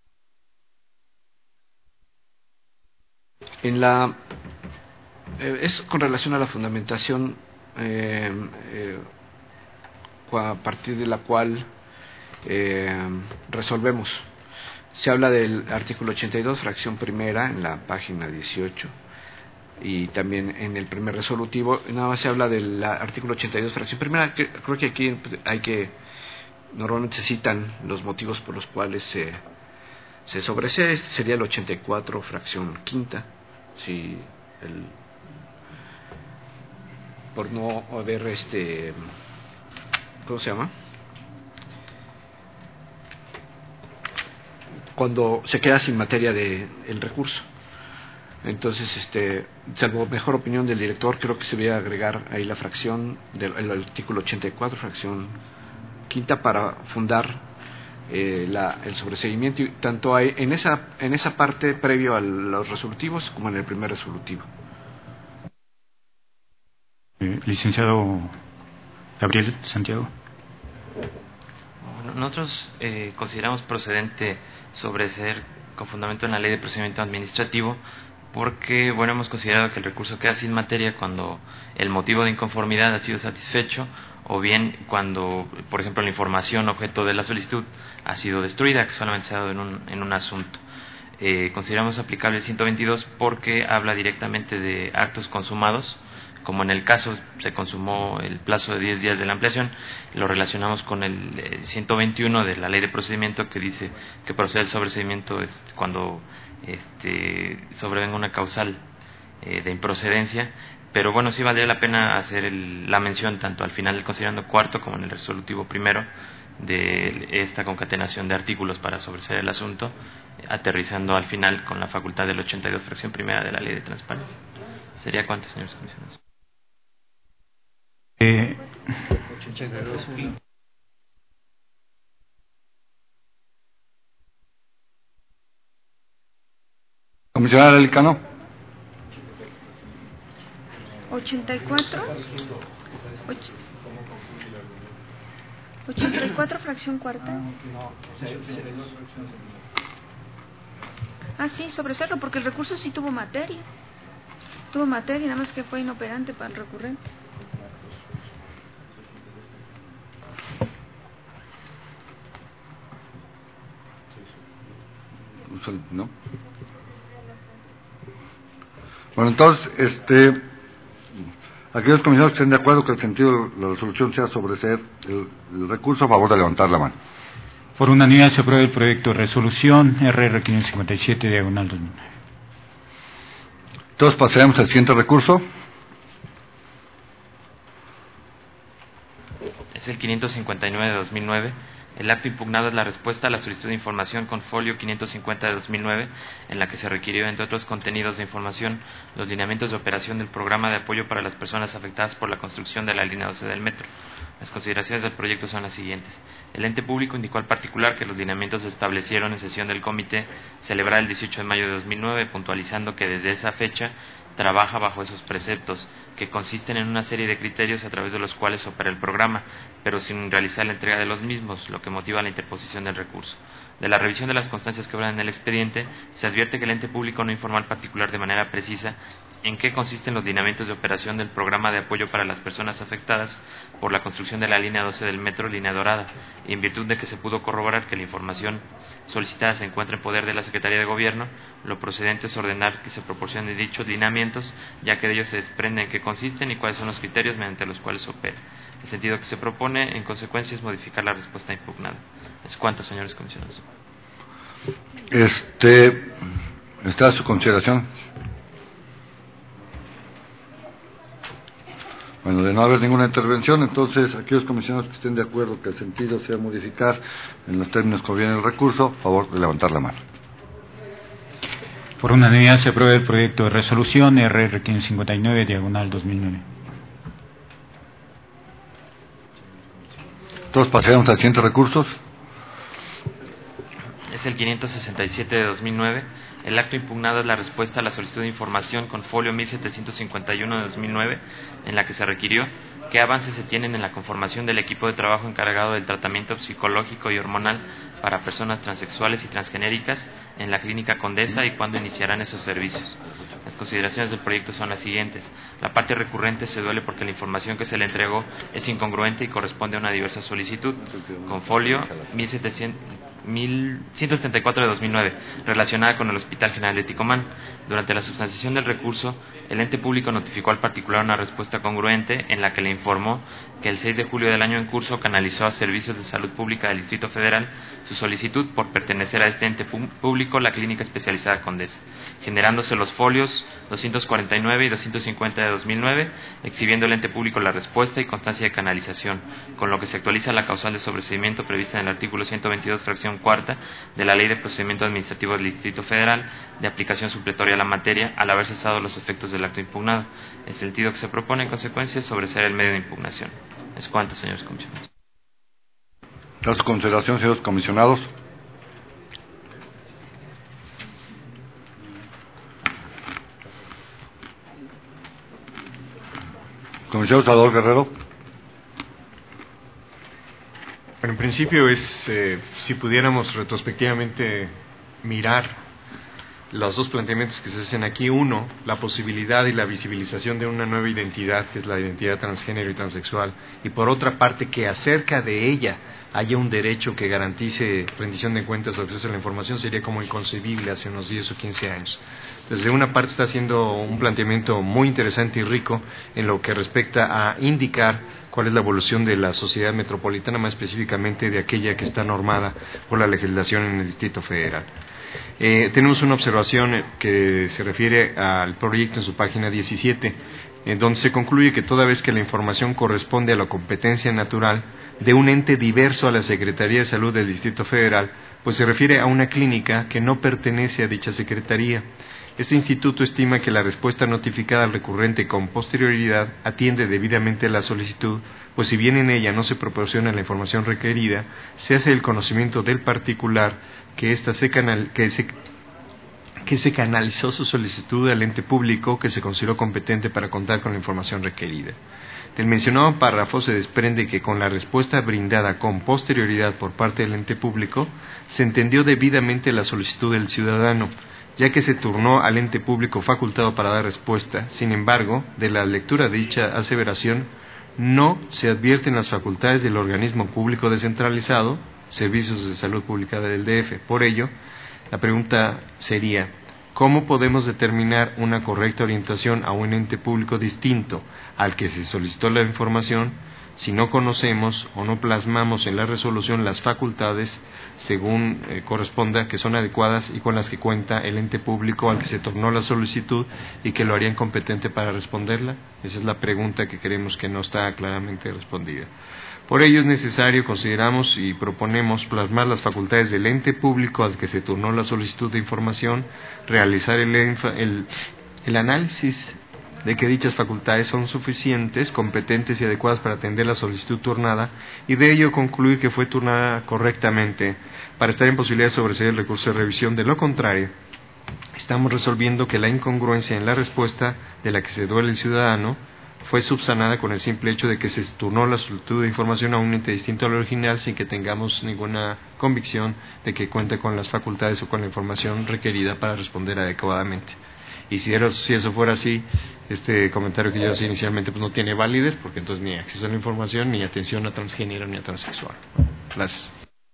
[SPEAKER 8] Es con relación a la fundamentación a partir de la cual resolvemos. Se habla del artículo 82, fracción primera, en la página 18, y también en el primer resolutivo. Nada más se habla del artículo 82, fracción primera. Creo que aquí normalmente se citan los motivos por los cuales se sobresee. Este sería el 84, fracción quinta, por no haber ¿cómo se llama? Cuando se queda sin materia el recurso. Entonces, salvo mejor opinión del director, creo que se debe agregar ahí la fracción del artículo 84, fracción quinta, para fundar el sobreseimiento, tanto hay en esa parte previo a los resolutivos como en el primer resolutivo.
[SPEAKER 2] Licenciado Gabriel Santiago.
[SPEAKER 6] Nosotros consideramos procedente sobreseer con fundamento en la Ley de Procedimiento Administrativo porque, hemos considerado que el recurso queda sin materia cuando el motivo de inconformidad ha sido satisfecho, o bien cuando, por ejemplo, la información objeto de la solicitud ha sido destruida, que solamente se ha dado en un asunto. Consideramos aplicable el 122 porque habla directamente de actos consumados, Como en el caso se consumó el plazo de 10 días de la ampliación, lo relacionamos con el 121 de la Ley de Procedimiento, que dice que procede el sobreseimiento cuando sobrevenga una causal de improcedencia. Pero bueno, sí valdría la pena hacer la mención tanto al final del considerando cuarto como en el resolutivo primero de esta concatenación de artículos para sobreseer el asunto, aterrizando al final con la facultad del 82 fracción primera de la Ley de Transparencia. ¿Sería cuánto, señores comisionados?
[SPEAKER 2] 82.
[SPEAKER 1] Comisionada Elicano.
[SPEAKER 4] 84. 84 fracción cuarta. Ah, sí, sobreserlo, porque el recurso sí tuvo materia. Tuvo materia, nada más que fue inoperante para el recurrente.
[SPEAKER 1] ¿No? Bueno, entonces, aquellos comisionados que estén de acuerdo que el sentido de la resolución sea sobreseer el recurso, a favor de levantar la mano.
[SPEAKER 2] Por unanimidad se aprueba el proyecto de resolución RR 557, diagonal 2009.
[SPEAKER 1] Entonces pasaremos al siguiente recurso.
[SPEAKER 6] Es el 559 de 2009. El acto impugnado es la respuesta a la solicitud de información con folio 550 de 2009, en la que se requirió, entre otros contenidos de información, los lineamientos de operación del programa de apoyo para las personas afectadas por la construcción de la línea 12 del metro. Las consideraciones del proyecto son las siguientes. El ente público indicó al particular que los lineamientos se establecieron en sesión del comité celebrada el 18 de mayo de 2009, puntualizando que desde esa fecha trabaja bajo esos preceptos, que consisten en una serie de criterios a través de los cuales opera el programa, pero sin realizar la entrega de los mismos, lo que motiva la interposición del recurso. De la revisión de las constancias que obran en el expediente, se advierte que el ente público no informó al particular de manera precisa en qué consisten los lineamientos de operación del programa de apoyo para las personas afectadas por la construcción de la línea 12 del metro, línea dorada, y en virtud de que se pudo corroborar que la información solicitada se encuentra en poder de la Secretaría de Gobierno, lo procedente es ordenar que se proporcionen dichos lineamientos, ya que de ellos se desprende en qué consisten y cuáles son los criterios mediante los cuales se opera. El sentido que se propone, en consecuencia, es modificar la respuesta impugnada. ¿Es cuánto, señores comisionados?
[SPEAKER 1] ¿Está a su consideración? Bueno, de no haber ninguna intervención, entonces aquellos comisionados que estén de acuerdo que el sentido sea modificar en los términos que viene el recurso, a favor de levantar la mano.
[SPEAKER 2] Por unanimidad se aprueba el proyecto de resolución RR 559, diagonal 2009.
[SPEAKER 1] Entonces pasaremos al siguiente recurso.
[SPEAKER 6] Es el 567 de 2009. El acto impugnado es la respuesta a la solicitud de información con folio 1751 de 2009, en la que se requirió qué avances se tienen en la conformación del equipo de trabajo encargado del tratamiento psicológico y hormonal para personas transexuales y transgenéricas en la Clínica Condesa y cuándo iniciarán esos servicios. Las consideraciones del proyecto son las siguientes. La parte recurrente se duele porque la información que se le entregó es incongruente y corresponde a una diversa solicitud. Con folio 1174 de 2009, relacionada con el Hospital General de Ticomán. Durante la substanciación del recurso, el ente público notificó al particular una respuesta congruente en la que le informó que el 6 de julio del año en curso canalizó a Servicios de Salud Pública del Distrito Federal su solicitud por pertenecer a este ente público, la Clínica Especializada Condesa, generándose los folios 249 y 250 de 2009, exhibiendo el ente público la respuesta y constancia de canalización, con lo que se actualiza la causal de sobreseimiento prevista en el artículo 122, fracción cuarta de la Ley de Procedimiento Administrativo del Distrito Federal, de aplicación supletoria a la materia, al haber cesado los efectos del acto impugnado. El sentido que se propone, en consecuencia, es sobreseer el medio de impugnación. ¿Es cuánto, señores comisionados?
[SPEAKER 1] A su consideración, señores comisionados. Comisionado Salvador Guerrero.
[SPEAKER 7] Bueno, en principio es, si pudiéramos retrospectivamente mirar los dos planteamientos que se hacen aquí. Uno, la posibilidad y la visibilización de una nueva identidad, que es la identidad transgénero y transexual, y por otra parte, que acerca de ella haya un derecho que garantice rendición de cuentas o acceso a la información sería como inconcebible hace unos 10 o 15 años. Entonces, de una parte está haciendo un planteamiento muy interesante y rico en lo que respecta a indicar cuál es la evolución de la sociedad metropolitana, más específicamente de aquella que está normada por la legislación en el Distrito Federal. Tenemos una observación que se refiere al proyecto en su página 17, en donde se concluye que toda vez que la información corresponde a la competencia natural de un ente diverso a la Secretaría de Salud del Distrito Federal, pues se refiere a una clínica que no pertenece a dicha Secretaría. Este instituto estima que la respuesta notificada al recurrente con posterioridad atiende debidamente la solicitud, pues si bien en ella no se proporciona la información requerida, se hace el conocimiento del particular que se canalizó su solicitud al ente público que se consideró competente para contar con la información requerida. Del mencionado párrafo se desprende que con la respuesta brindada con posterioridad por parte del ente público, se entendió debidamente la solicitud del ciudadano, ya que se turnó al ente público facultado para dar respuesta. Sin embargo, de la lectura de dicha aseveración, no se advierten las facultades del organismo público descentralizado, Servicios de Salud Pública del DF. Por ello, la pregunta sería, ¿cómo podemos determinar una correcta orientación a un ente público distinto al que se solicitó la información si no conocemos o no plasmamos en la resolución las facultades según corresponda que son adecuadas y con las que cuenta el ente público al que se tornó la solicitud y que lo harían competente para responderla? Esa es la pregunta que creemos que no está claramente respondida. Por ello es necesario, consideramos y proponemos plasmar las facultades del ente público al que se turnó la solicitud de información, realizar el análisis de que dichas facultades son suficientes, competentes y adecuadas para atender la solicitud turnada y de ello concluir que fue turnada correctamente para estar en posibilidad de sobreseer el recurso de revisión. De lo contrario, estamos resolviendo que la incongruencia en la respuesta de la que se duele el ciudadano fue subsanada con el simple hecho de que se turnó la solicitud de información a un ente distinto al original sin que tengamos ninguna convicción de que cuente con las facultades o con la información requerida para responder adecuadamente. Y si eso fuera así, este comentario que yo hacía inicialmente pues no tiene validez, porque entonces ni acceso a la información, ni atención a transgénero, ni a transexual. Gracias.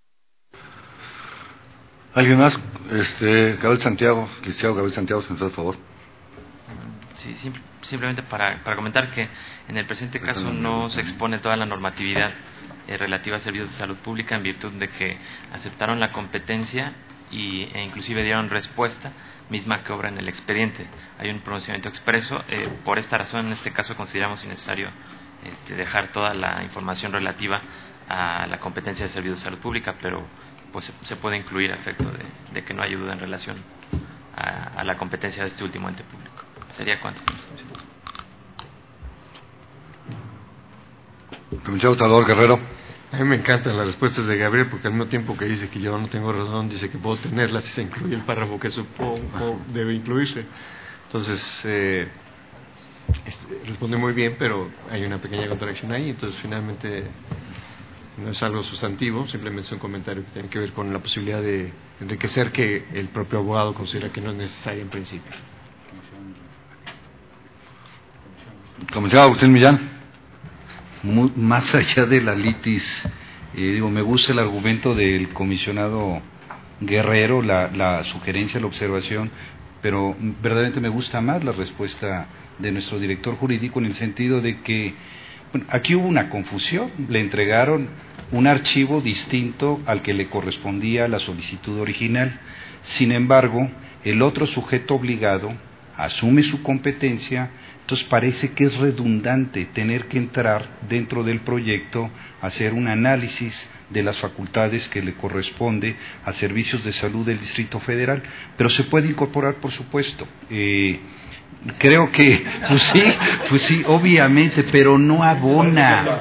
[SPEAKER 1] ¿Alguien más? Gabriel Santiago, licenciado Gabriel Santiago, por favor.
[SPEAKER 6] Sí, simplemente para comentar que en el presente caso no se expone toda la normatividad relativa a servicios de salud pública en virtud de que aceptaron la competencia e inclusive dieron respuesta misma que obra en el expediente. Hay un pronunciamiento expreso. Por esta razón, en este caso, consideramos innecesario dejar toda la información relativa a la competencia de servicios de salud pública, pero pues se puede incluir a efecto de que no haya duda en relación a la competencia de este último ente público. ¿Sería cuánto?
[SPEAKER 1] Comisionado Salvador Guerrero.
[SPEAKER 7] A mí me encantan las respuestas de Gabriel porque al mismo tiempo que dice que yo no tengo razón, dice que puedo tenerlas y se incluye el párrafo que supongo debe incluirse. Entonces, responde muy bien, pero hay una pequeña contradicción ahí, entonces finalmente no es algo sustantivo, simplemente es un comentario que tiene que ver con la posibilidad de enriquecer que el propio abogado considera que no es necesario en principio.
[SPEAKER 1] Comisionado Agustín Millán.
[SPEAKER 5] Más allá de la litis, me gusta el argumento del comisionado Guerrero, la sugerencia, la observación, pero verdaderamente me gusta más la respuesta de nuestro director jurídico en el sentido de que aquí hubo una confusión, le entregaron un archivo distinto al que le correspondía a la solicitud original. Sin embargo, el otro sujeto obligado asume su competencia. Entonces parece que es redundante tener que entrar dentro del proyecto a hacer un análisis de las facultades que le corresponde a Servicios de Salud del Distrito Federal, pero se puede incorporar, por supuesto. Creo que, pues sí, obviamente, pero no abona.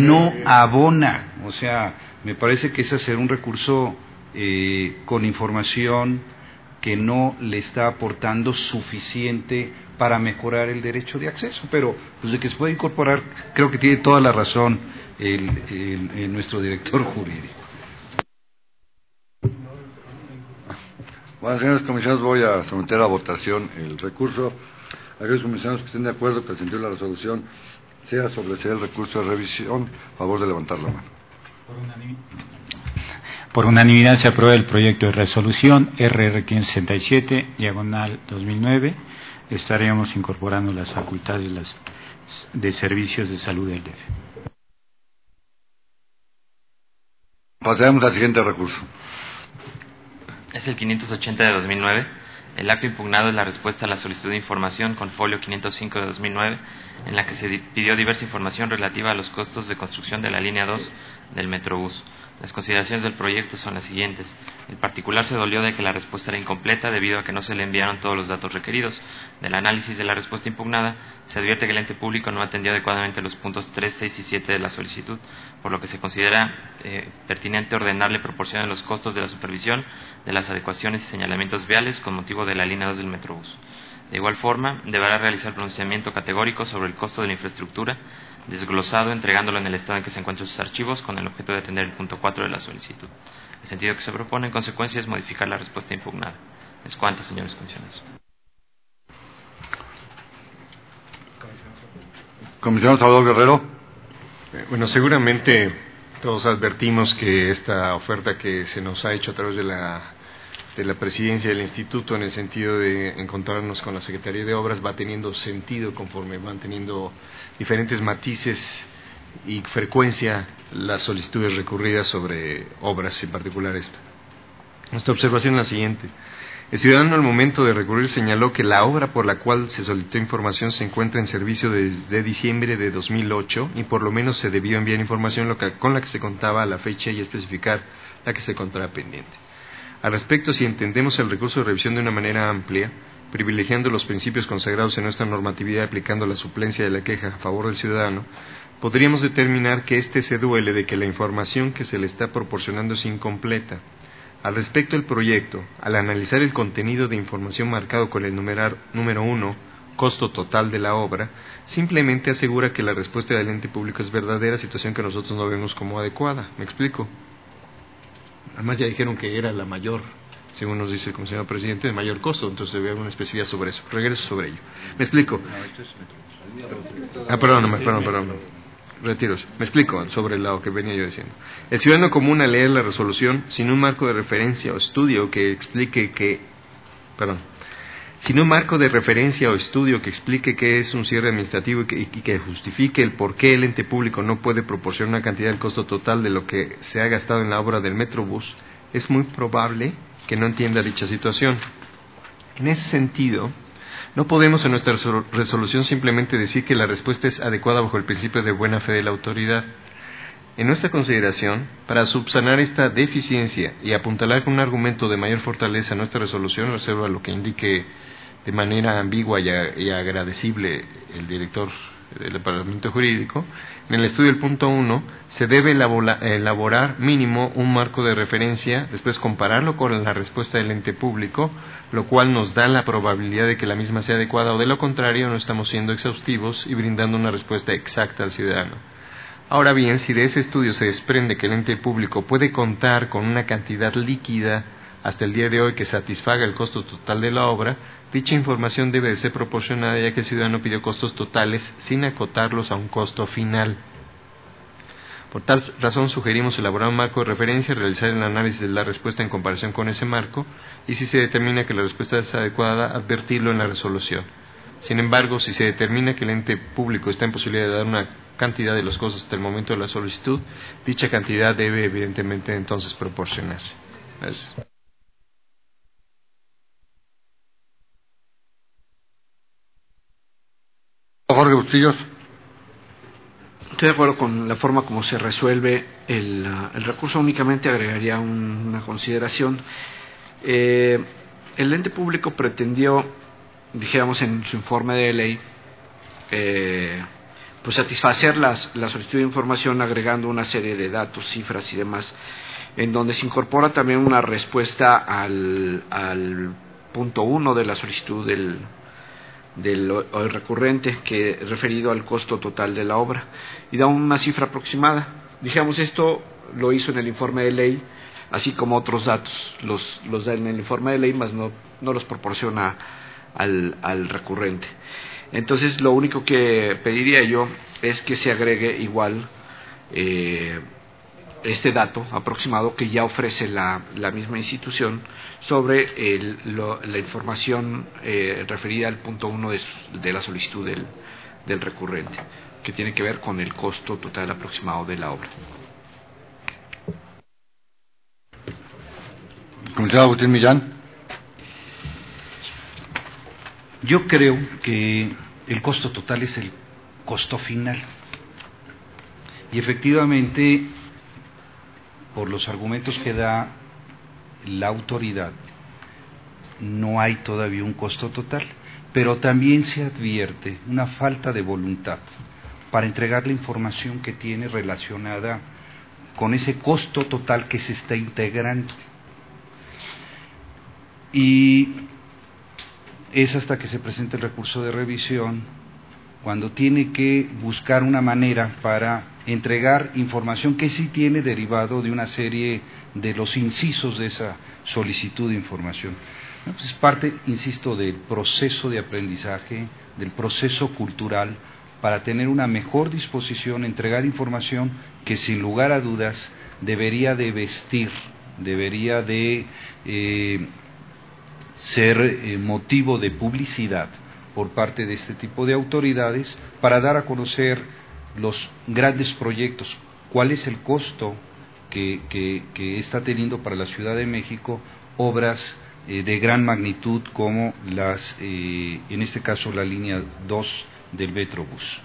[SPEAKER 5] O sea, me parece que es hacer un recurso con información que no le está aportando suficiente para mejorar el derecho de acceso, pero pues de que se puede incorporar, creo que tiene toda la razón nuestro director jurídico.
[SPEAKER 1] Bueno, señores comisionados, voy a someter a votación el recurso. Aquellos comisionados que estén de acuerdo que el sentido de la resolución sea sobreseer el recurso de revisión, a favor de levantar la mano.
[SPEAKER 2] Por unanimidad se aprueba el proyecto de resolución RR 567/2009. Estaremos incorporando las facultades de servicios de salud del DF.
[SPEAKER 1] Pasaremos al siguiente recurso.
[SPEAKER 6] Es el 580 de 2009. El acto impugnado es la respuesta a la solicitud de información con folio 505 de 2009, en la que se pidió diversa información relativa a los costos de construcción de la línea 2 del Metrobús. Las consideraciones del proyecto son las siguientes. El particular se dolió de que la respuesta era incompleta debido a que no se le enviaron todos los datos requeridos. Del análisis de la respuesta impugnada, se advierte que el ente público no atendió adecuadamente los puntos 3, 6 y 7 de la solicitud, por lo que se considera pertinente ordenarle proporción de los costos de la supervisión, de las adecuaciones y señalamientos viales con motivo de la línea 2 del Metrobús. De igual forma, deberá realizar pronunciamiento categórico sobre el costo de la infraestructura, desglosado, entregándolo en el estado en que se encuentran sus archivos, con el objeto de atender el punto 4 de la solicitud. El sentido que se propone, en consecuencia, es modificar la respuesta impugnada. Es cuanto, señores comisionados.
[SPEAKER 1] Comisionado Salvador Guerrero.
[SPEAKER 7] Bueno, seguramente todos advertimos que esta oferta que se nos ha hecho a través de la presidencia del instituto, en el sentido de encontrarnos con la Secretaría de Obras, va teniendo sentido conforme van teniendo diferentes matices y frecuencia las solicitudes recurridas sobre obras, en particular esta. Nuestra observación es la siguiente. El ciudadano al momento de recurrir señaló que la obra por la cual se solicitó información se encuentra en servicio desde diciembre de 2008 y por lo menos se debió enviar información con la que se contaba a la fecha y especificar la que se encontraba pendiente. Al respecto, si entendemos el recurso de revisión de una manera amplia, privilegiando los principios consagrados en nuestra normatividad y aplicando la suplencia de la queja a favor del ciudadano, podríamos determinar que éste se duele de que la información que se le está proporcionando es incompleta. Al respecto del proyecto, al analizar el contenido de información marcado con el numeral número 1, costo total de la obra, simplemente asegura que la respuesta del ente público es verdadera, situación que nosotros no vemos como adecuada. ¿Me explico? Además ya dijeron que era la mayor, según nos dice el comisionado presidente, de mayor costo, entonces debe haber una especificidad sobre eso. Regreso sobre ello. ¿Me explico? Perdón. Retiro. Me explico sobre lo que venía yo diciendo. El ciudadano común al leer la resolución sin un marco de referencia o estudio que explique qué es un cierre administrativo y que justifique el por qué el ente público no puede proporcionar una cantidad del costo total de lo que se ha gastado en la obra del Metrobús, es muy probable que no entienda dicha situación. En ese sentido, no podemos en nuestra resolución simplemente decir que la respuesta es adecuada bajo el principio de buena fe de la autoridad. En nuestra consideración, para subsanar esta deficiencia y apuntalar con un argumento de mayor fortaleza nuestra resolución, reserva lo que indique de manera ambigua y agradecible el director del Departamento Jurídico, en el estudio del punto 1 se debe elaborar mínimo un marco de referencia, después compararlo con la respuesta del ente público, lo cual nos da la probabilidad de que la misma sea adecuada, o de lo contrario no estamos siendo exhaustivos y brindando una respuesta exacta al ciudadano. Ahora bien, si de ese estudio se desprende que el ente público puede contar con una cantidad líquida hasta el día de hoy que satisfaga el costo total de la obra, dicha información debe de ser proporcionada, ya que el ciudadano pidió costos totales sin acotarlos a un costo final. Por tal razón sugerimos elaborar un marco de referencia, realizar el análisis de la respuesta en comparación con ese marco, y si se determina que la respuesta es adecuada, advertirlo en la resolución. Sin embargo, si se determina que el ente público está en posibilidad de dar una cantidad de los costos hasta el momento de la solicitud, dicha cantidad debe evidentemente entonces proporcionarse. Gracias.
[SPEAKER 1] Jorge Bustillos.
[SPEAKER 8] Estoy de acuerdo con la forma como se resuelve el recurso. Únicamente agregaría una consideración. El ente público pretendió, dijéramos en su informe de ley, pues satisfacer la solicitud de información agregando una serie de datos, cifras y demás, en donde se incorpora también una respuesta al punto 1 de la solicitud del recurrente, que referido al costo total de la obra, y da una cifra aproximada. Dijéramos, esto lo hizo en el informe de ley, así como otros datos los da en el informe de ley, mas no los proporciona al recurrente. Entonces, lo único que pediría yo es que se agregue igual este dato aproximado que ya ofrece la misma institución sobre la información referida al punto 1 de la solicitud del recurrente, que tiene que ver con el costo total aproximado de la obra.
[SPEAKER 1] Comisionado Agustín Millán.
[SPEAKER 5] Yo creo que el costo total es el costo final. Y efectivamente, por los argumentos que da la autoridad, no hay todavía un costo total, pero también se advierte una falta de voluntad para entregar la información que tiene relacionada con ese costo total que se está integrando. Y es hasta que se presente el recurso de revisión cuando tiene que buscar una manera para entregar información que sí tiene derivado de una serie de los incisos de esa solicitud de información. Pues es parte, insisto, del proceso de aprendizaje, del proceso cultural, para tener una mejor disposición, entregar información que sin lugar a dudas debería de vestir, debería de ser motivo de publicidad por parte de este tipo de autoridades para dar a conocer los grandes proyectos, cuál es el costo que está teniendo para la Ciudad de México obras de gran magnitud como las, en este caso la línea 2 del Metrobús.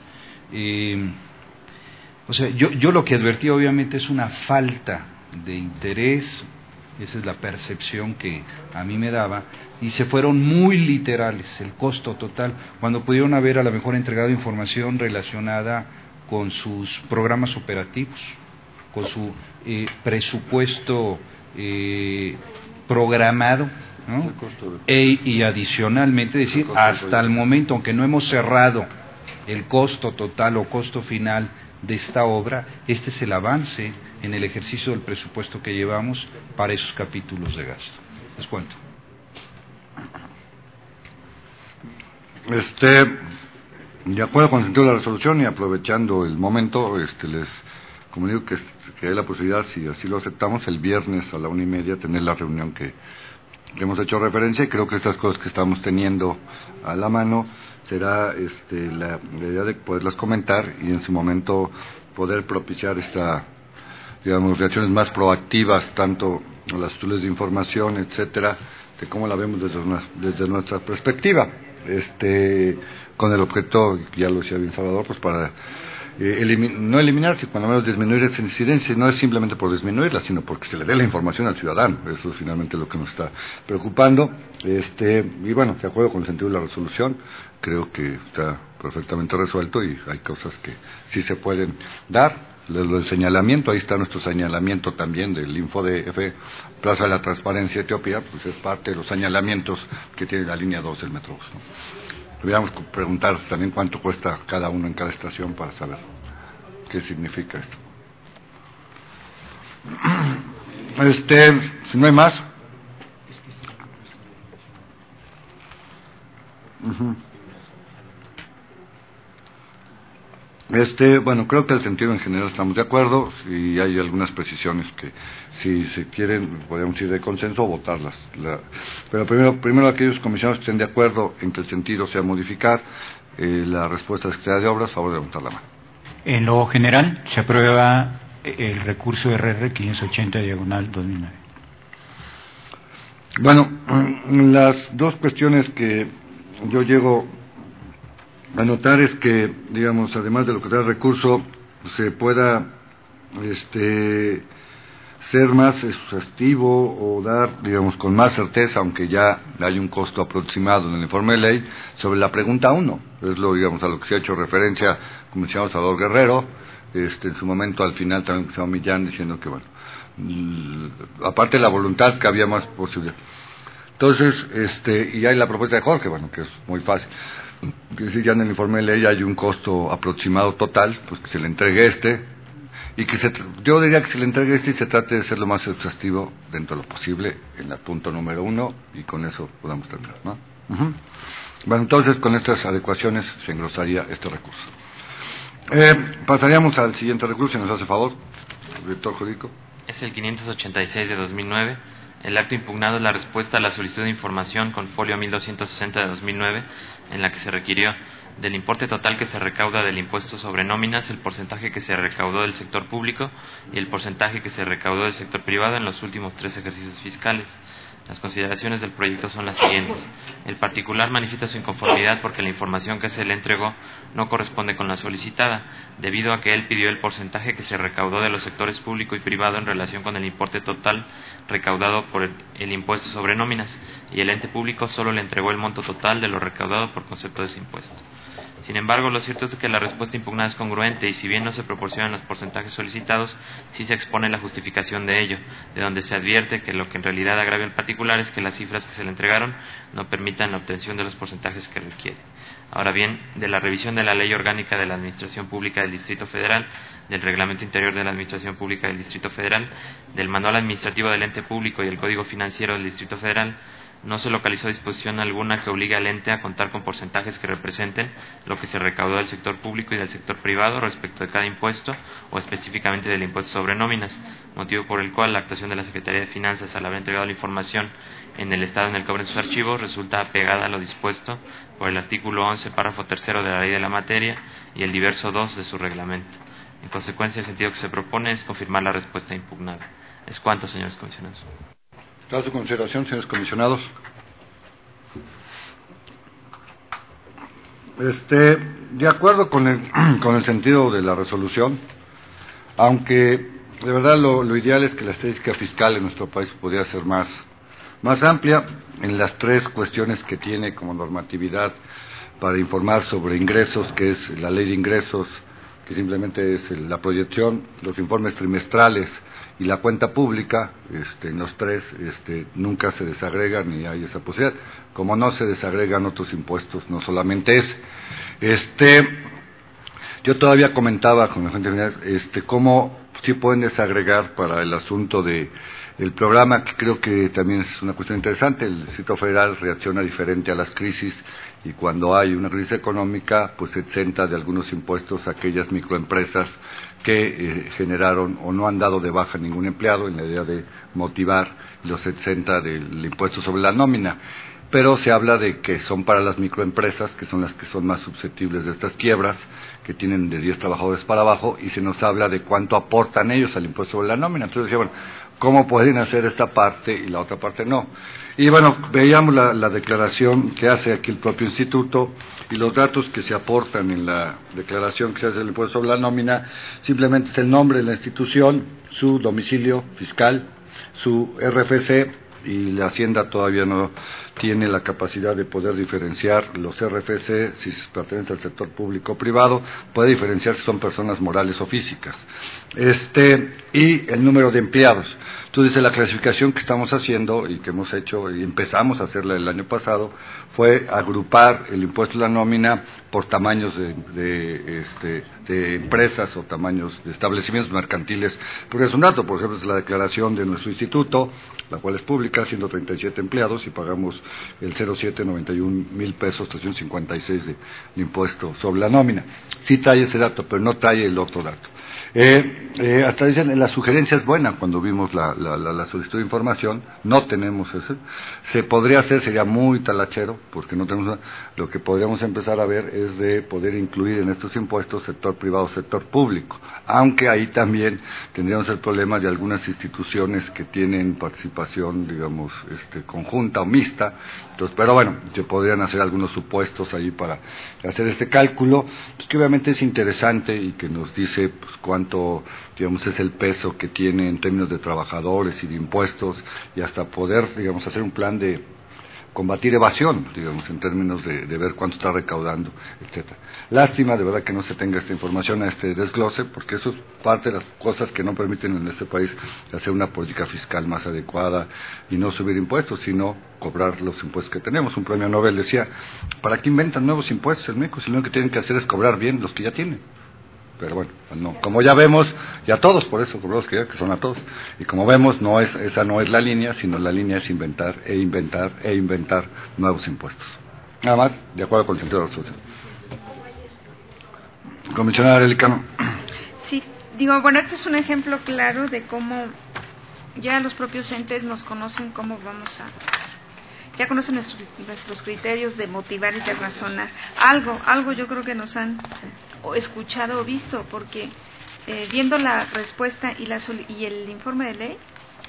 [SPEAKER 5] O sea, yo lo que advertí obviamente es una falta de interés, esa es la percepción que a mí me daba, y se fueron muy literales, el costo total, cuando pudieron haber a lo mejor entregado información relacionada con sus programas operativos, con su presupuesto programado, ¿no? Y adicionalmente decir, hasta el momento, aunque no hemos cerrado el costo total o costo final de esta obra, este es el avance en el ejercicio del presupuesto que llevamos para esos capítulos de gasto. Les cuento.
[SPEAKER 1] De acuerdo con el sentido de la resolución y aprovechando el momento, les comunico que hay la posibilidad, si así lo aceptamos, el viernes a la 1:30 tener la reunión que hemos hecho referencia, y creo que estas cosas que estamos teniendo a la mano será la idea de poderlas comentar y en su momento poder propiciar reacciones más proactivas, tanto a las solicitudes de información, etcétera, de cómo la vemos desde nuestra perspectiva, con el objeto, ya lo decía bien Salvador, pues para no eliminar, sino cuando menos disminuir esa incidencia. No es simplemente por disminuirla, sino porque se le dé la información al ciudadano. Eso es finalmente lo que nos está preocupando. Y bueno, de acuerdo con el sentido de la resolución, creo que está perfectamente resuelto y hay cosas que sí se pueden dar. Lo del señalamiento, ahí está nuestro señalamiento también del InfoDF, Plaza de la Transparencia Etiopía, pues es parte de los señalamientos que tiene la línea 2 del Metrobús, ¿no? Deberíamos preguntar también cuánto cuesta cada uno en cada estación para saber qué significa esto. Si no hay más. Bueno, creo que el sentido en general estamos de acuerdo, y hay algunas precisiones que, si se quieren, podríamos ir de consenso o votarlas. Pero primero aquellos comisionados que estén de acuerdo en que el sentido sea modificar la respuesta de la Secretaría de Obras, favor de levantar la mano.
[SPEAKER 2] En lo general, se aprueba el recurso RR 580/2009.
[SPEAKER 1] Bueno, las dos cuestiones que yo llego a notar es que, digamos, además de lo que da el recurso, se pueda ser más exhaustivo o dar, digamos, con más certeza, aunque ya hay un costo aproximado en el informe de ley, sobre la pregunta 1. Es lo, digamos, a lo que se ha hecho referencia, como decíamos, Salvador Guerrero, en su momento, al final, también el señor Millán, diciendo que, bueno, aparte de la voluntad, que había más posible. Entonces, y hay la propuesta de Jorge, bueno, que es muy fácil. Es decir, ya en el informe de ley hay un costo aproximado total, pues que se le entregue y que yo diría que se le entregue y se trate de ser lo más exhaustivo dentro de lo posible en el punto número 1, y con eso podamos terminar, ¿no? Bueno, entonces con estas adecuaciones se engrosaría este recurso. Pasaríamos al siguiente recurso, si nos hace favor. Director jurídico.
[SPEAKER 6] Es el 586 de 2009. El acto impugnado es la respuesta a la solicitud de información con folio 1260 de 2009, en la que se requirió del importe total que se recauda del impuesto sobre nóminas, el porcentaje que se recaudó del sector público y el porcentaje que se recaudó del sector privado en los últimos 3 ejercicios fiscales. Las consideraciones del proyecto son las siguientes. El particular manifiesta su inconformidad porque la información que se le entregó no corresponde con la solicitada, debido a que él pidió el porcentaje que se recaudó de los sectores público y privado en relación con el importe total recaudado por el impuesto sobre nóminas, y el ente público solo le entregó el monto total de lo recaudado por concepto de ese impuesto. Sin embargo, lo cierto es que la respuesta impugnada es congruente y si bien no se proporcionan los porcentajes solicitados, sí se expone la justificación de ello, de donde se advierte que lo que en realidad agravia al particular es que las cifras que se le entregaron no permitan la obtención de los porcentajes que requiere. Ahora bien, de la revisión de la Ley Orgánica de la Administración Pública del Distrito Federal, del Reglamento Interior de la Administración Pública del Distrito Federal, del Manual Administrativo del Ente Público y el Código Financiero del Distrito Federal, no se localizó disposición alguna que obligue al ente a contar con porcentajes que representen lo que se recaudó del sector público y del sector privado respecto de cada impuesto o específicamente del impuesto sobre nóminas, motivo por el cual la actuación de la Secretaría de Finanzas al haber entregado la información en el estado en el que obren sus archivos resulta apegada a lo dispuesto por el artículo 11, párrafo 3 de la Ley de la Materia y el diverso 2 de su reglamento. En consecuencia, el sentido que se propone es confirmar la respuesta impugnada. Es cuanto, señores comisionados.
[SPEAKER 1] A su consideración, señores comisionados. De acuerdo con el sentido de la resolución, aunque de verdad lo ideal es que la estadística fiscal en nuestro país pudiera ser más amplia en las 3 cuestiones que tiene como normatividad para informar sobre ingresos, que es la ley de ingresos, que simplemente es la proyección, los informes trimestrales y la cuenta pública. En los 3 nunca se desagregan ni hay esa posibilidad, como no se desagregan otros impuestos, no solamente ese. Yo todavía comentaba con la gente cómo sí pueden desagregar para el asunto de el programa, que creo que también es una cuestión interesante. El Distrito Federal reacciona diferente a las crisis y cuando hay una crisis económica, pues se exenta de algunos impuestos a aquellas microempresas que generaron o no han dado de baja ningún empleado, en la idea de motivar, los exenta del impuesto sobre la nómina. Pero se habla de que son para las microempresas, que son las que son más susceptibles de estas quiebras, que tienen de 10 trabajadores para abajo, y se nos habla de cuánto aportan ellos al impuesto sobre la nómina. Entonces decía, bueno, ¿cómo pueden hacer esta parte y la otra parte no? Y bueno, veíamos la declaración que hace aquí el propio instituto y los datos que se aportan en la declaración que se hace del impuesto sobre la nómina. Simplemente es el nombre de la institución, su domicilio fiscal, su RFC, y la Hacienda todavía no tiene la capacidad de poder diferenciar los RFC si pertenecen al sector público o privado, puede diferenciar si son personas morales o físicas. Y el número de empleados. Entonces, la clasificación que estamos haciendo y que hemos hecho y empezamos a hacerla el año pasado fue agrupar el impuesto de la nómina por tamaños de empresas o tamaños de establecimientos mercantiles. Porque es un dato, por ejemplo, es la declaración de nuestro instituto, la cual es pública, 137 empleados y pagamos el 0,791 pesos, 356 de impuesto sobre la nómina. Sí trae ese dato, pero no trae el otro dato. Hasta dicen, la sugerencia es buena cuando vimos la solicitud de información, no tenemos eso. Se podría hacer, sería muy talachero, porque no tenemos. Lo que podríamos empezar a ver es de poder incluir en estos impuestos sector privado, sector público, aunque ahí también tendríamos el problema de algunas instituciones que tienen participación, digamos, conjunta o mixta. Entonces, pero bueno, se podrían hacer algunos supuestos ahí para hacer este cálculo, pues que obviamente es interesante y que nos dice pues cuánto, digamos, es el peso que tiene en términos de trabajadores y de impuestos, y hasta poder, digamos, hacer un plan de combatir evasión, digamos, en términos de ver cuánto está recaudando, etcétera. Lástima, de verdad, que no se tenga esta información, este desglose, porque eso es parte de las cosas que no permiten en este país hacer una política fiscal más adecuada y no subir impuestos, sino cobrar los impuestos que tenemos. Un premio Nobel decía, ¿para qué inventan nuevos impuestos en México si lo único que tienen que hacer es cobrar bien los que ya tienen? Pero bueno, no, como ya vemos, y a todos, por eso cobramos que son a todos, y como vemos, esa no es la línea, sino la línea es inventar nuevos impuestos. Nada más, de acuerdo con el sentido de la resolución. Comisionada Arelicano.
[SPEAKER 4] Sí, Digo, bueno, este es un ejemplo claro de cómo ya los propios entes nos conocen, ya conocen nuestros criterios de motivar y de razonar. Algo yo creo que nos han escuchado o visto, porque viendo la respuesta y el informe de ley,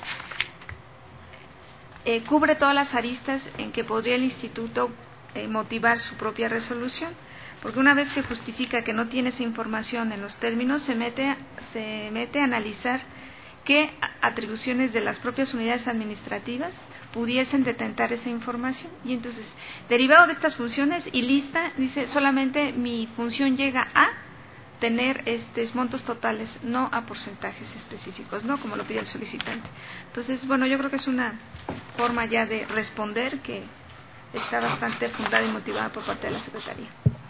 [SPEAKER 4] cubre todas las aristas en que podría el instituto motivar su propia resolución, porque una vez que justifica que no tiene esa información en los términos, se mete a analizar qué atribuciones de las propias unidades administrativas pudiesen detentar esa información, y entonces, derivado de estas funciones y lista, dice, solamente mi función llega a tener montos totales, no a porcentajes específicos, no como lo pide el solicitante. Entonces, bueno, yo creo que es una forma ya de responder que está bastante fundada y motivada por parte de la Secretaría.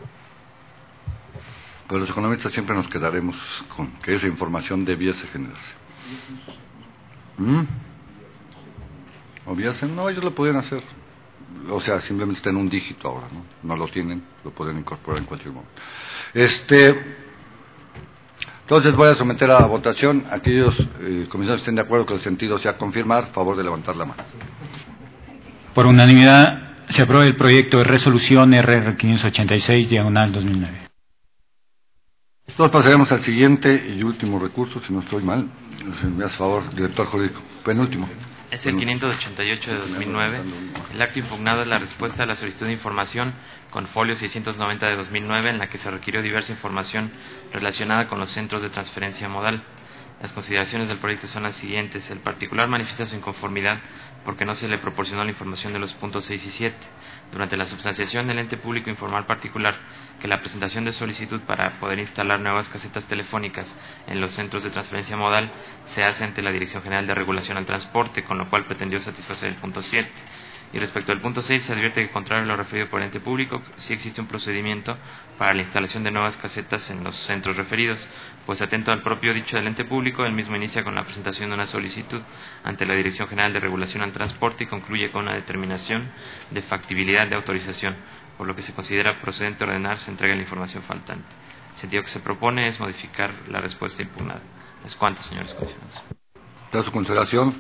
[SPEAKER 1] Pues los economistas siempre nos quedaremos con que esa información debiese generarse. ¿Hubiesen? No, ellos lo podían hacer. O sea, simplemente está en un dígito ahora, ¿no? No lo tienen, lo pueden incorporar en cualquier momento. Entonces voy a someter a votación. Aquellos comisionados estén de acuerdo que el sentido sea confirmar, favor de levantar la mano.
[SPEAKER 2] Por unanimidad, se aprueba el proyecto de resolución RR 586/2009.
[SPEAKER 1] Entonces pasaremos al siguiente y último recurso, si no estoy mal. Me hace favor, director jurídico. Penúltimo.
[SPEAKER 6] Es el 588 de 2009. El acto impugnado es la respuesta a la solicitud de información con folio 690 de 2009, en la que se requirió diversa información relacionada con los centros de transferencia modal. Las consideraciones del proyecto son las siguientes. El particular manifiesta su inconformidad porque no se le proporcionó la información de los puntos 6 y 7. Durante la substanciación, el ente público informó al particular que la presentación de solicitud para poder instalar nuevas casetas telefónicas en los centros de transferencia modal se hace ante la Dirección General de Regulación al Transporte, con lo cual pretendió satisfacer el punto 7. Y respecto al punto 6, se advierte que, contrario a lo referido por el ente público, sí existe un procedimiento para la instalación de nuevas casetas en los centros referidos, pues atento al propio dicho del ente público, el mismo inicia con la presentación de una solicitud ante la Dirección General de Regulación al Transporte y concluye con una determinación de factibilidad de autorización, por lo que se considera procedente ordenar se entrega la información faltante. El sentido que se propone es modificar la respuesta impugnada. Es cuanto, señores comisionados.
[SPEAKER 1] ¿Da su consideración?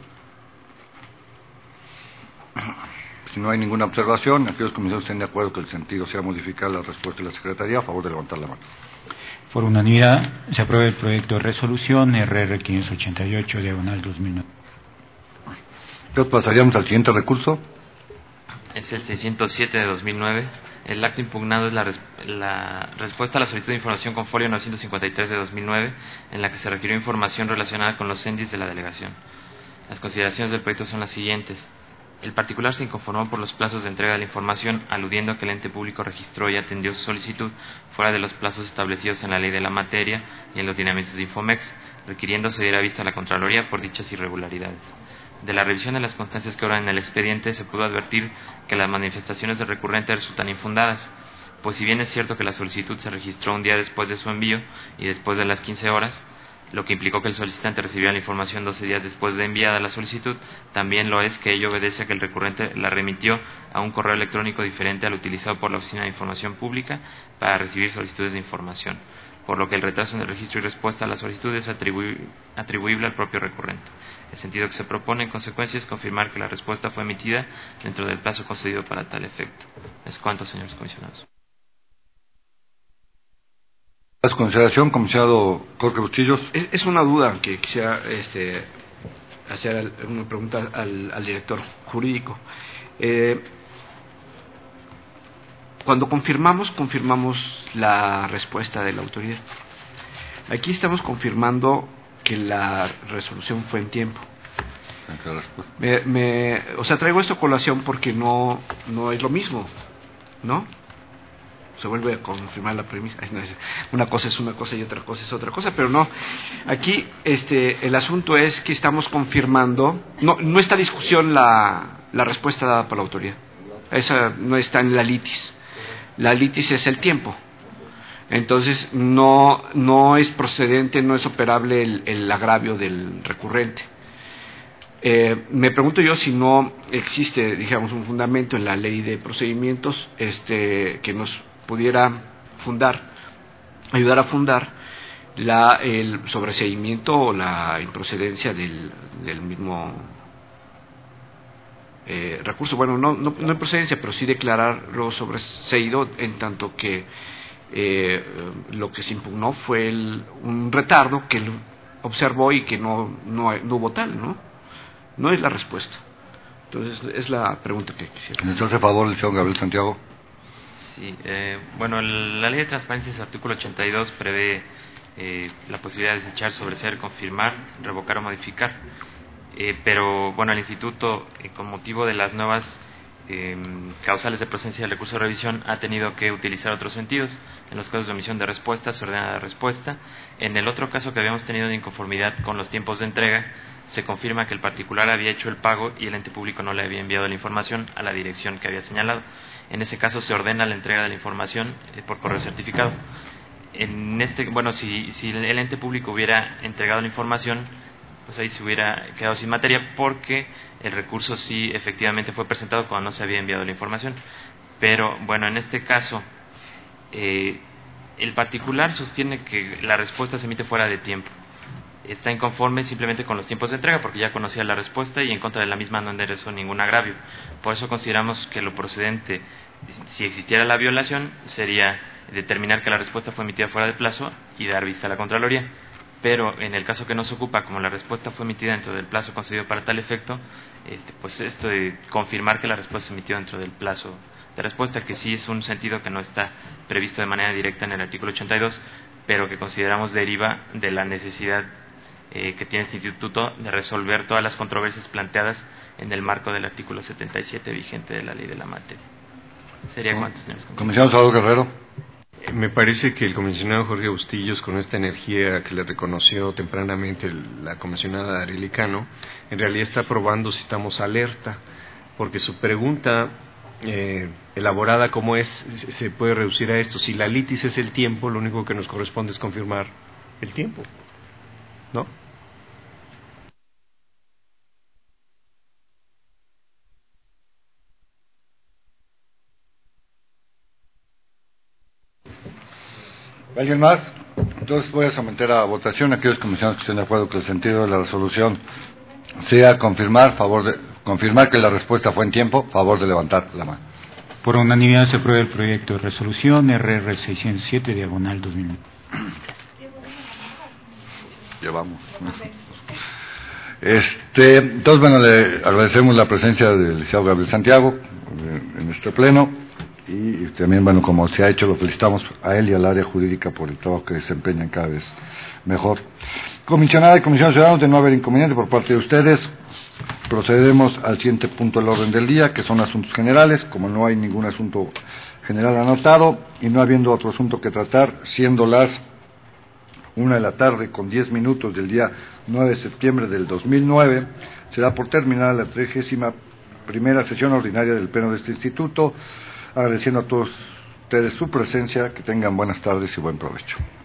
[SPEAKER 1] Si no hay ninguna observación, aquellos comisionados estén de acuerdo que el sentido sea modificar la respuesta de la Secretaría, a favor de levantar la mano.
[SPEAKER 2] Por unanimidad, se aprueba el proyecto de resolución RR 588/2009.
[SPEAKER 1] Entonces pasaríamos al siguiente recurso.
[SPEAKER 6] Es el 607 de 2009. El acto impugnado es la respuesta a la solicitud de información con folio 953 de 2009, en la que se requirió información relacionada con los CENDIs de la delegación. Las consideraciones del proyecto son las siguientes. El particular se inconformó por los plazos de entrega de la información, aludiendo a que el ente público registró y atendió su solicitud fuera de los plazos establecidos en la ley de la materia y en los lineamientos de Infomex, requiriendo se diera vista a la Contraloría por dichas irregularidades. De la revisión de las constancias que obran en el expediente se pudo advertir que las manifestaciones del recurrente resultan infundadas, pues si bien es cierto que la solicitud se registró un día después de su envío y después de las 15 horas, lo que implicó que el solicitante recibiera la información 12 días después de enviada la solicitud, también lo es que ello obedece a que el recurrente la remitió a un correo electrónico diferente al utilizado por la Oficina de Información Pública para recibir solicitudes de información, por lo que el retraso en el registro y respuesta a la solicitud es atribuible al propio recurrente. El sentido que se propone, en consecuencia, es confirmar que la respuesta fue emitida dentro del plazo concedido para tal efecto. Es cuanto, señores comisionados.
[SPEAKER 1] ¿A su consideración, comisionado Jorge Bustillos?
[SPEAKER 8] Es una duda que quisiera hacer una pregunta al director jurídico. Cuando confirmamos la respuesta de la autoridad. Aquí estamos confirmando que la resolución fue en tiempo. Traigo esto a colación porque no es lo mismo, ¿no? Se vuelve a confirmar la premisa. Una cosa es una cosa y otra cosa es otra cosa, pero no. Aquí el asunto es que estamos confirmando, no está discusión la respuesta dada por la autoridad. Esa no está en la litis. La litis es el tiempo. Entonces no es procedente, no es operable el agravio del recurrente. Me pregunto yo si no existe, digamos, un fundamento en la ley de procedimientos que nos pudiera ayudar a fundar el sobreseimiento o la improcedencia del mismo recurso. Bueno, no improcedencia, pero sí declararlo sobreseído, en tanto que lo que se impugnó fue un retardo que él observó y que no hubo tal, no es la respuesta. Entonces es la pregunta que quisiera.
[SPEAKER 1] Entonces, a favor, el señor Gabriel Santiago.
[SPEAKER 6] Sí, bueno, la ley de transparencia, su artículo 82, prevé la posibilidad de desechar, sobreseer, confirmar, revocar o modificar. Pero, bueno, el Instituto, con motivo de las nuevas causales de procedencia del recurso de revisión, ha tenido que utilizar otros sentidos. En los casos de omisión de respuesta, se ordena la respuesta. En el otro caso que habíamos tenido de inconformidad con los tiempos de entrega, se confirma que el particular había hecho el pago y el ente público no le había enviado la información a la dirección que había señalado. En ese caso se ordena la entrega de la información por correo certificado. Si el ente público hubiera entregado la información, pues ahí se hubiera quedado sin materia, porque el recurso sí efectivamente fue presentado cuando no se había enviado la información. Pero bueno, en este caso el particular sostiene que la respuesta se emite fuera de tiempo. Está inconforme simplemente con los tiempos de entrega, porque ya conocía la respuesta y en contra de la misma no enderezó ningún agravio. Por eso consideramos que lo procedente, si existiera la violación, sería determinar que la respuesta fue emitida fuera de plazo y dar vista a la Contraloría. Pero en el caso que nos ocupa, como la respuesta fue emitida dentro del plazo concedido para tal efecto, pues esto de confirmar que la respuesta se emitió dentro del plazo de respuesta, que sí es un sentido que no está previsto de manera directa en el artículo 82, pero que consideramos deriva de la necesidad que tiene este instituto de resolver todas las controversias planteadas en el marco del artículo 77 vigente de la ley de la materia. ¿Sería cuánto, señores?
[SPEAKER 1] Comisionado Salvador Guerrero.
[SPEAKER 7] Me parece que el comisionado Jorge Bustillos, con esta energía que le reconoció tempranamente la comisionada Arely Cano, en realidad está probando si estamos alerta, porque su pregunta, elaborada como es, se puede reducir a esto: si la litis es el tiempo, lo único que nos corresponde es confirmar el tiempo, ¿no?
[SPEAKER 1] ¿Alguien más? Entonces voy a someter a votación a aquellos comisionados que estén de acuerdo que el sentido de la resolución sea confirmar que la respuesta fue en tiempo. Favor de levantar la mano.
[SPEAKER 2] Por unanimidad se aprueba el proyecto de resolución RR 607 diagonal 2001.
[SPEAKER 1] Llevamos. Entonces, bueno, le agradecemos la presencia del licenciado Gabriel Santiago en este pleno. Y también, bueno, como se ha hecho, lo felicitamos a él y al área jurídica por el trabajo que desempeñan cada vez mejor. Comisionada y comisionados ciudadanos, de no haber inconveniente por parte de ustedes, procedemos al siguiente punto del orden del día, que son asuntos generales. Como no hay ningún asunto general anotado y no habiendo otro asunto que tratar, siendo las 1:10 p.m. del día 9 de septiembre del 2009, se da por terminada la 31ª sesión ordinaria del Pleno de este Instituto, agradeciendo a todos ustedes su presencia, que tengan buenas tardes y buen provecho.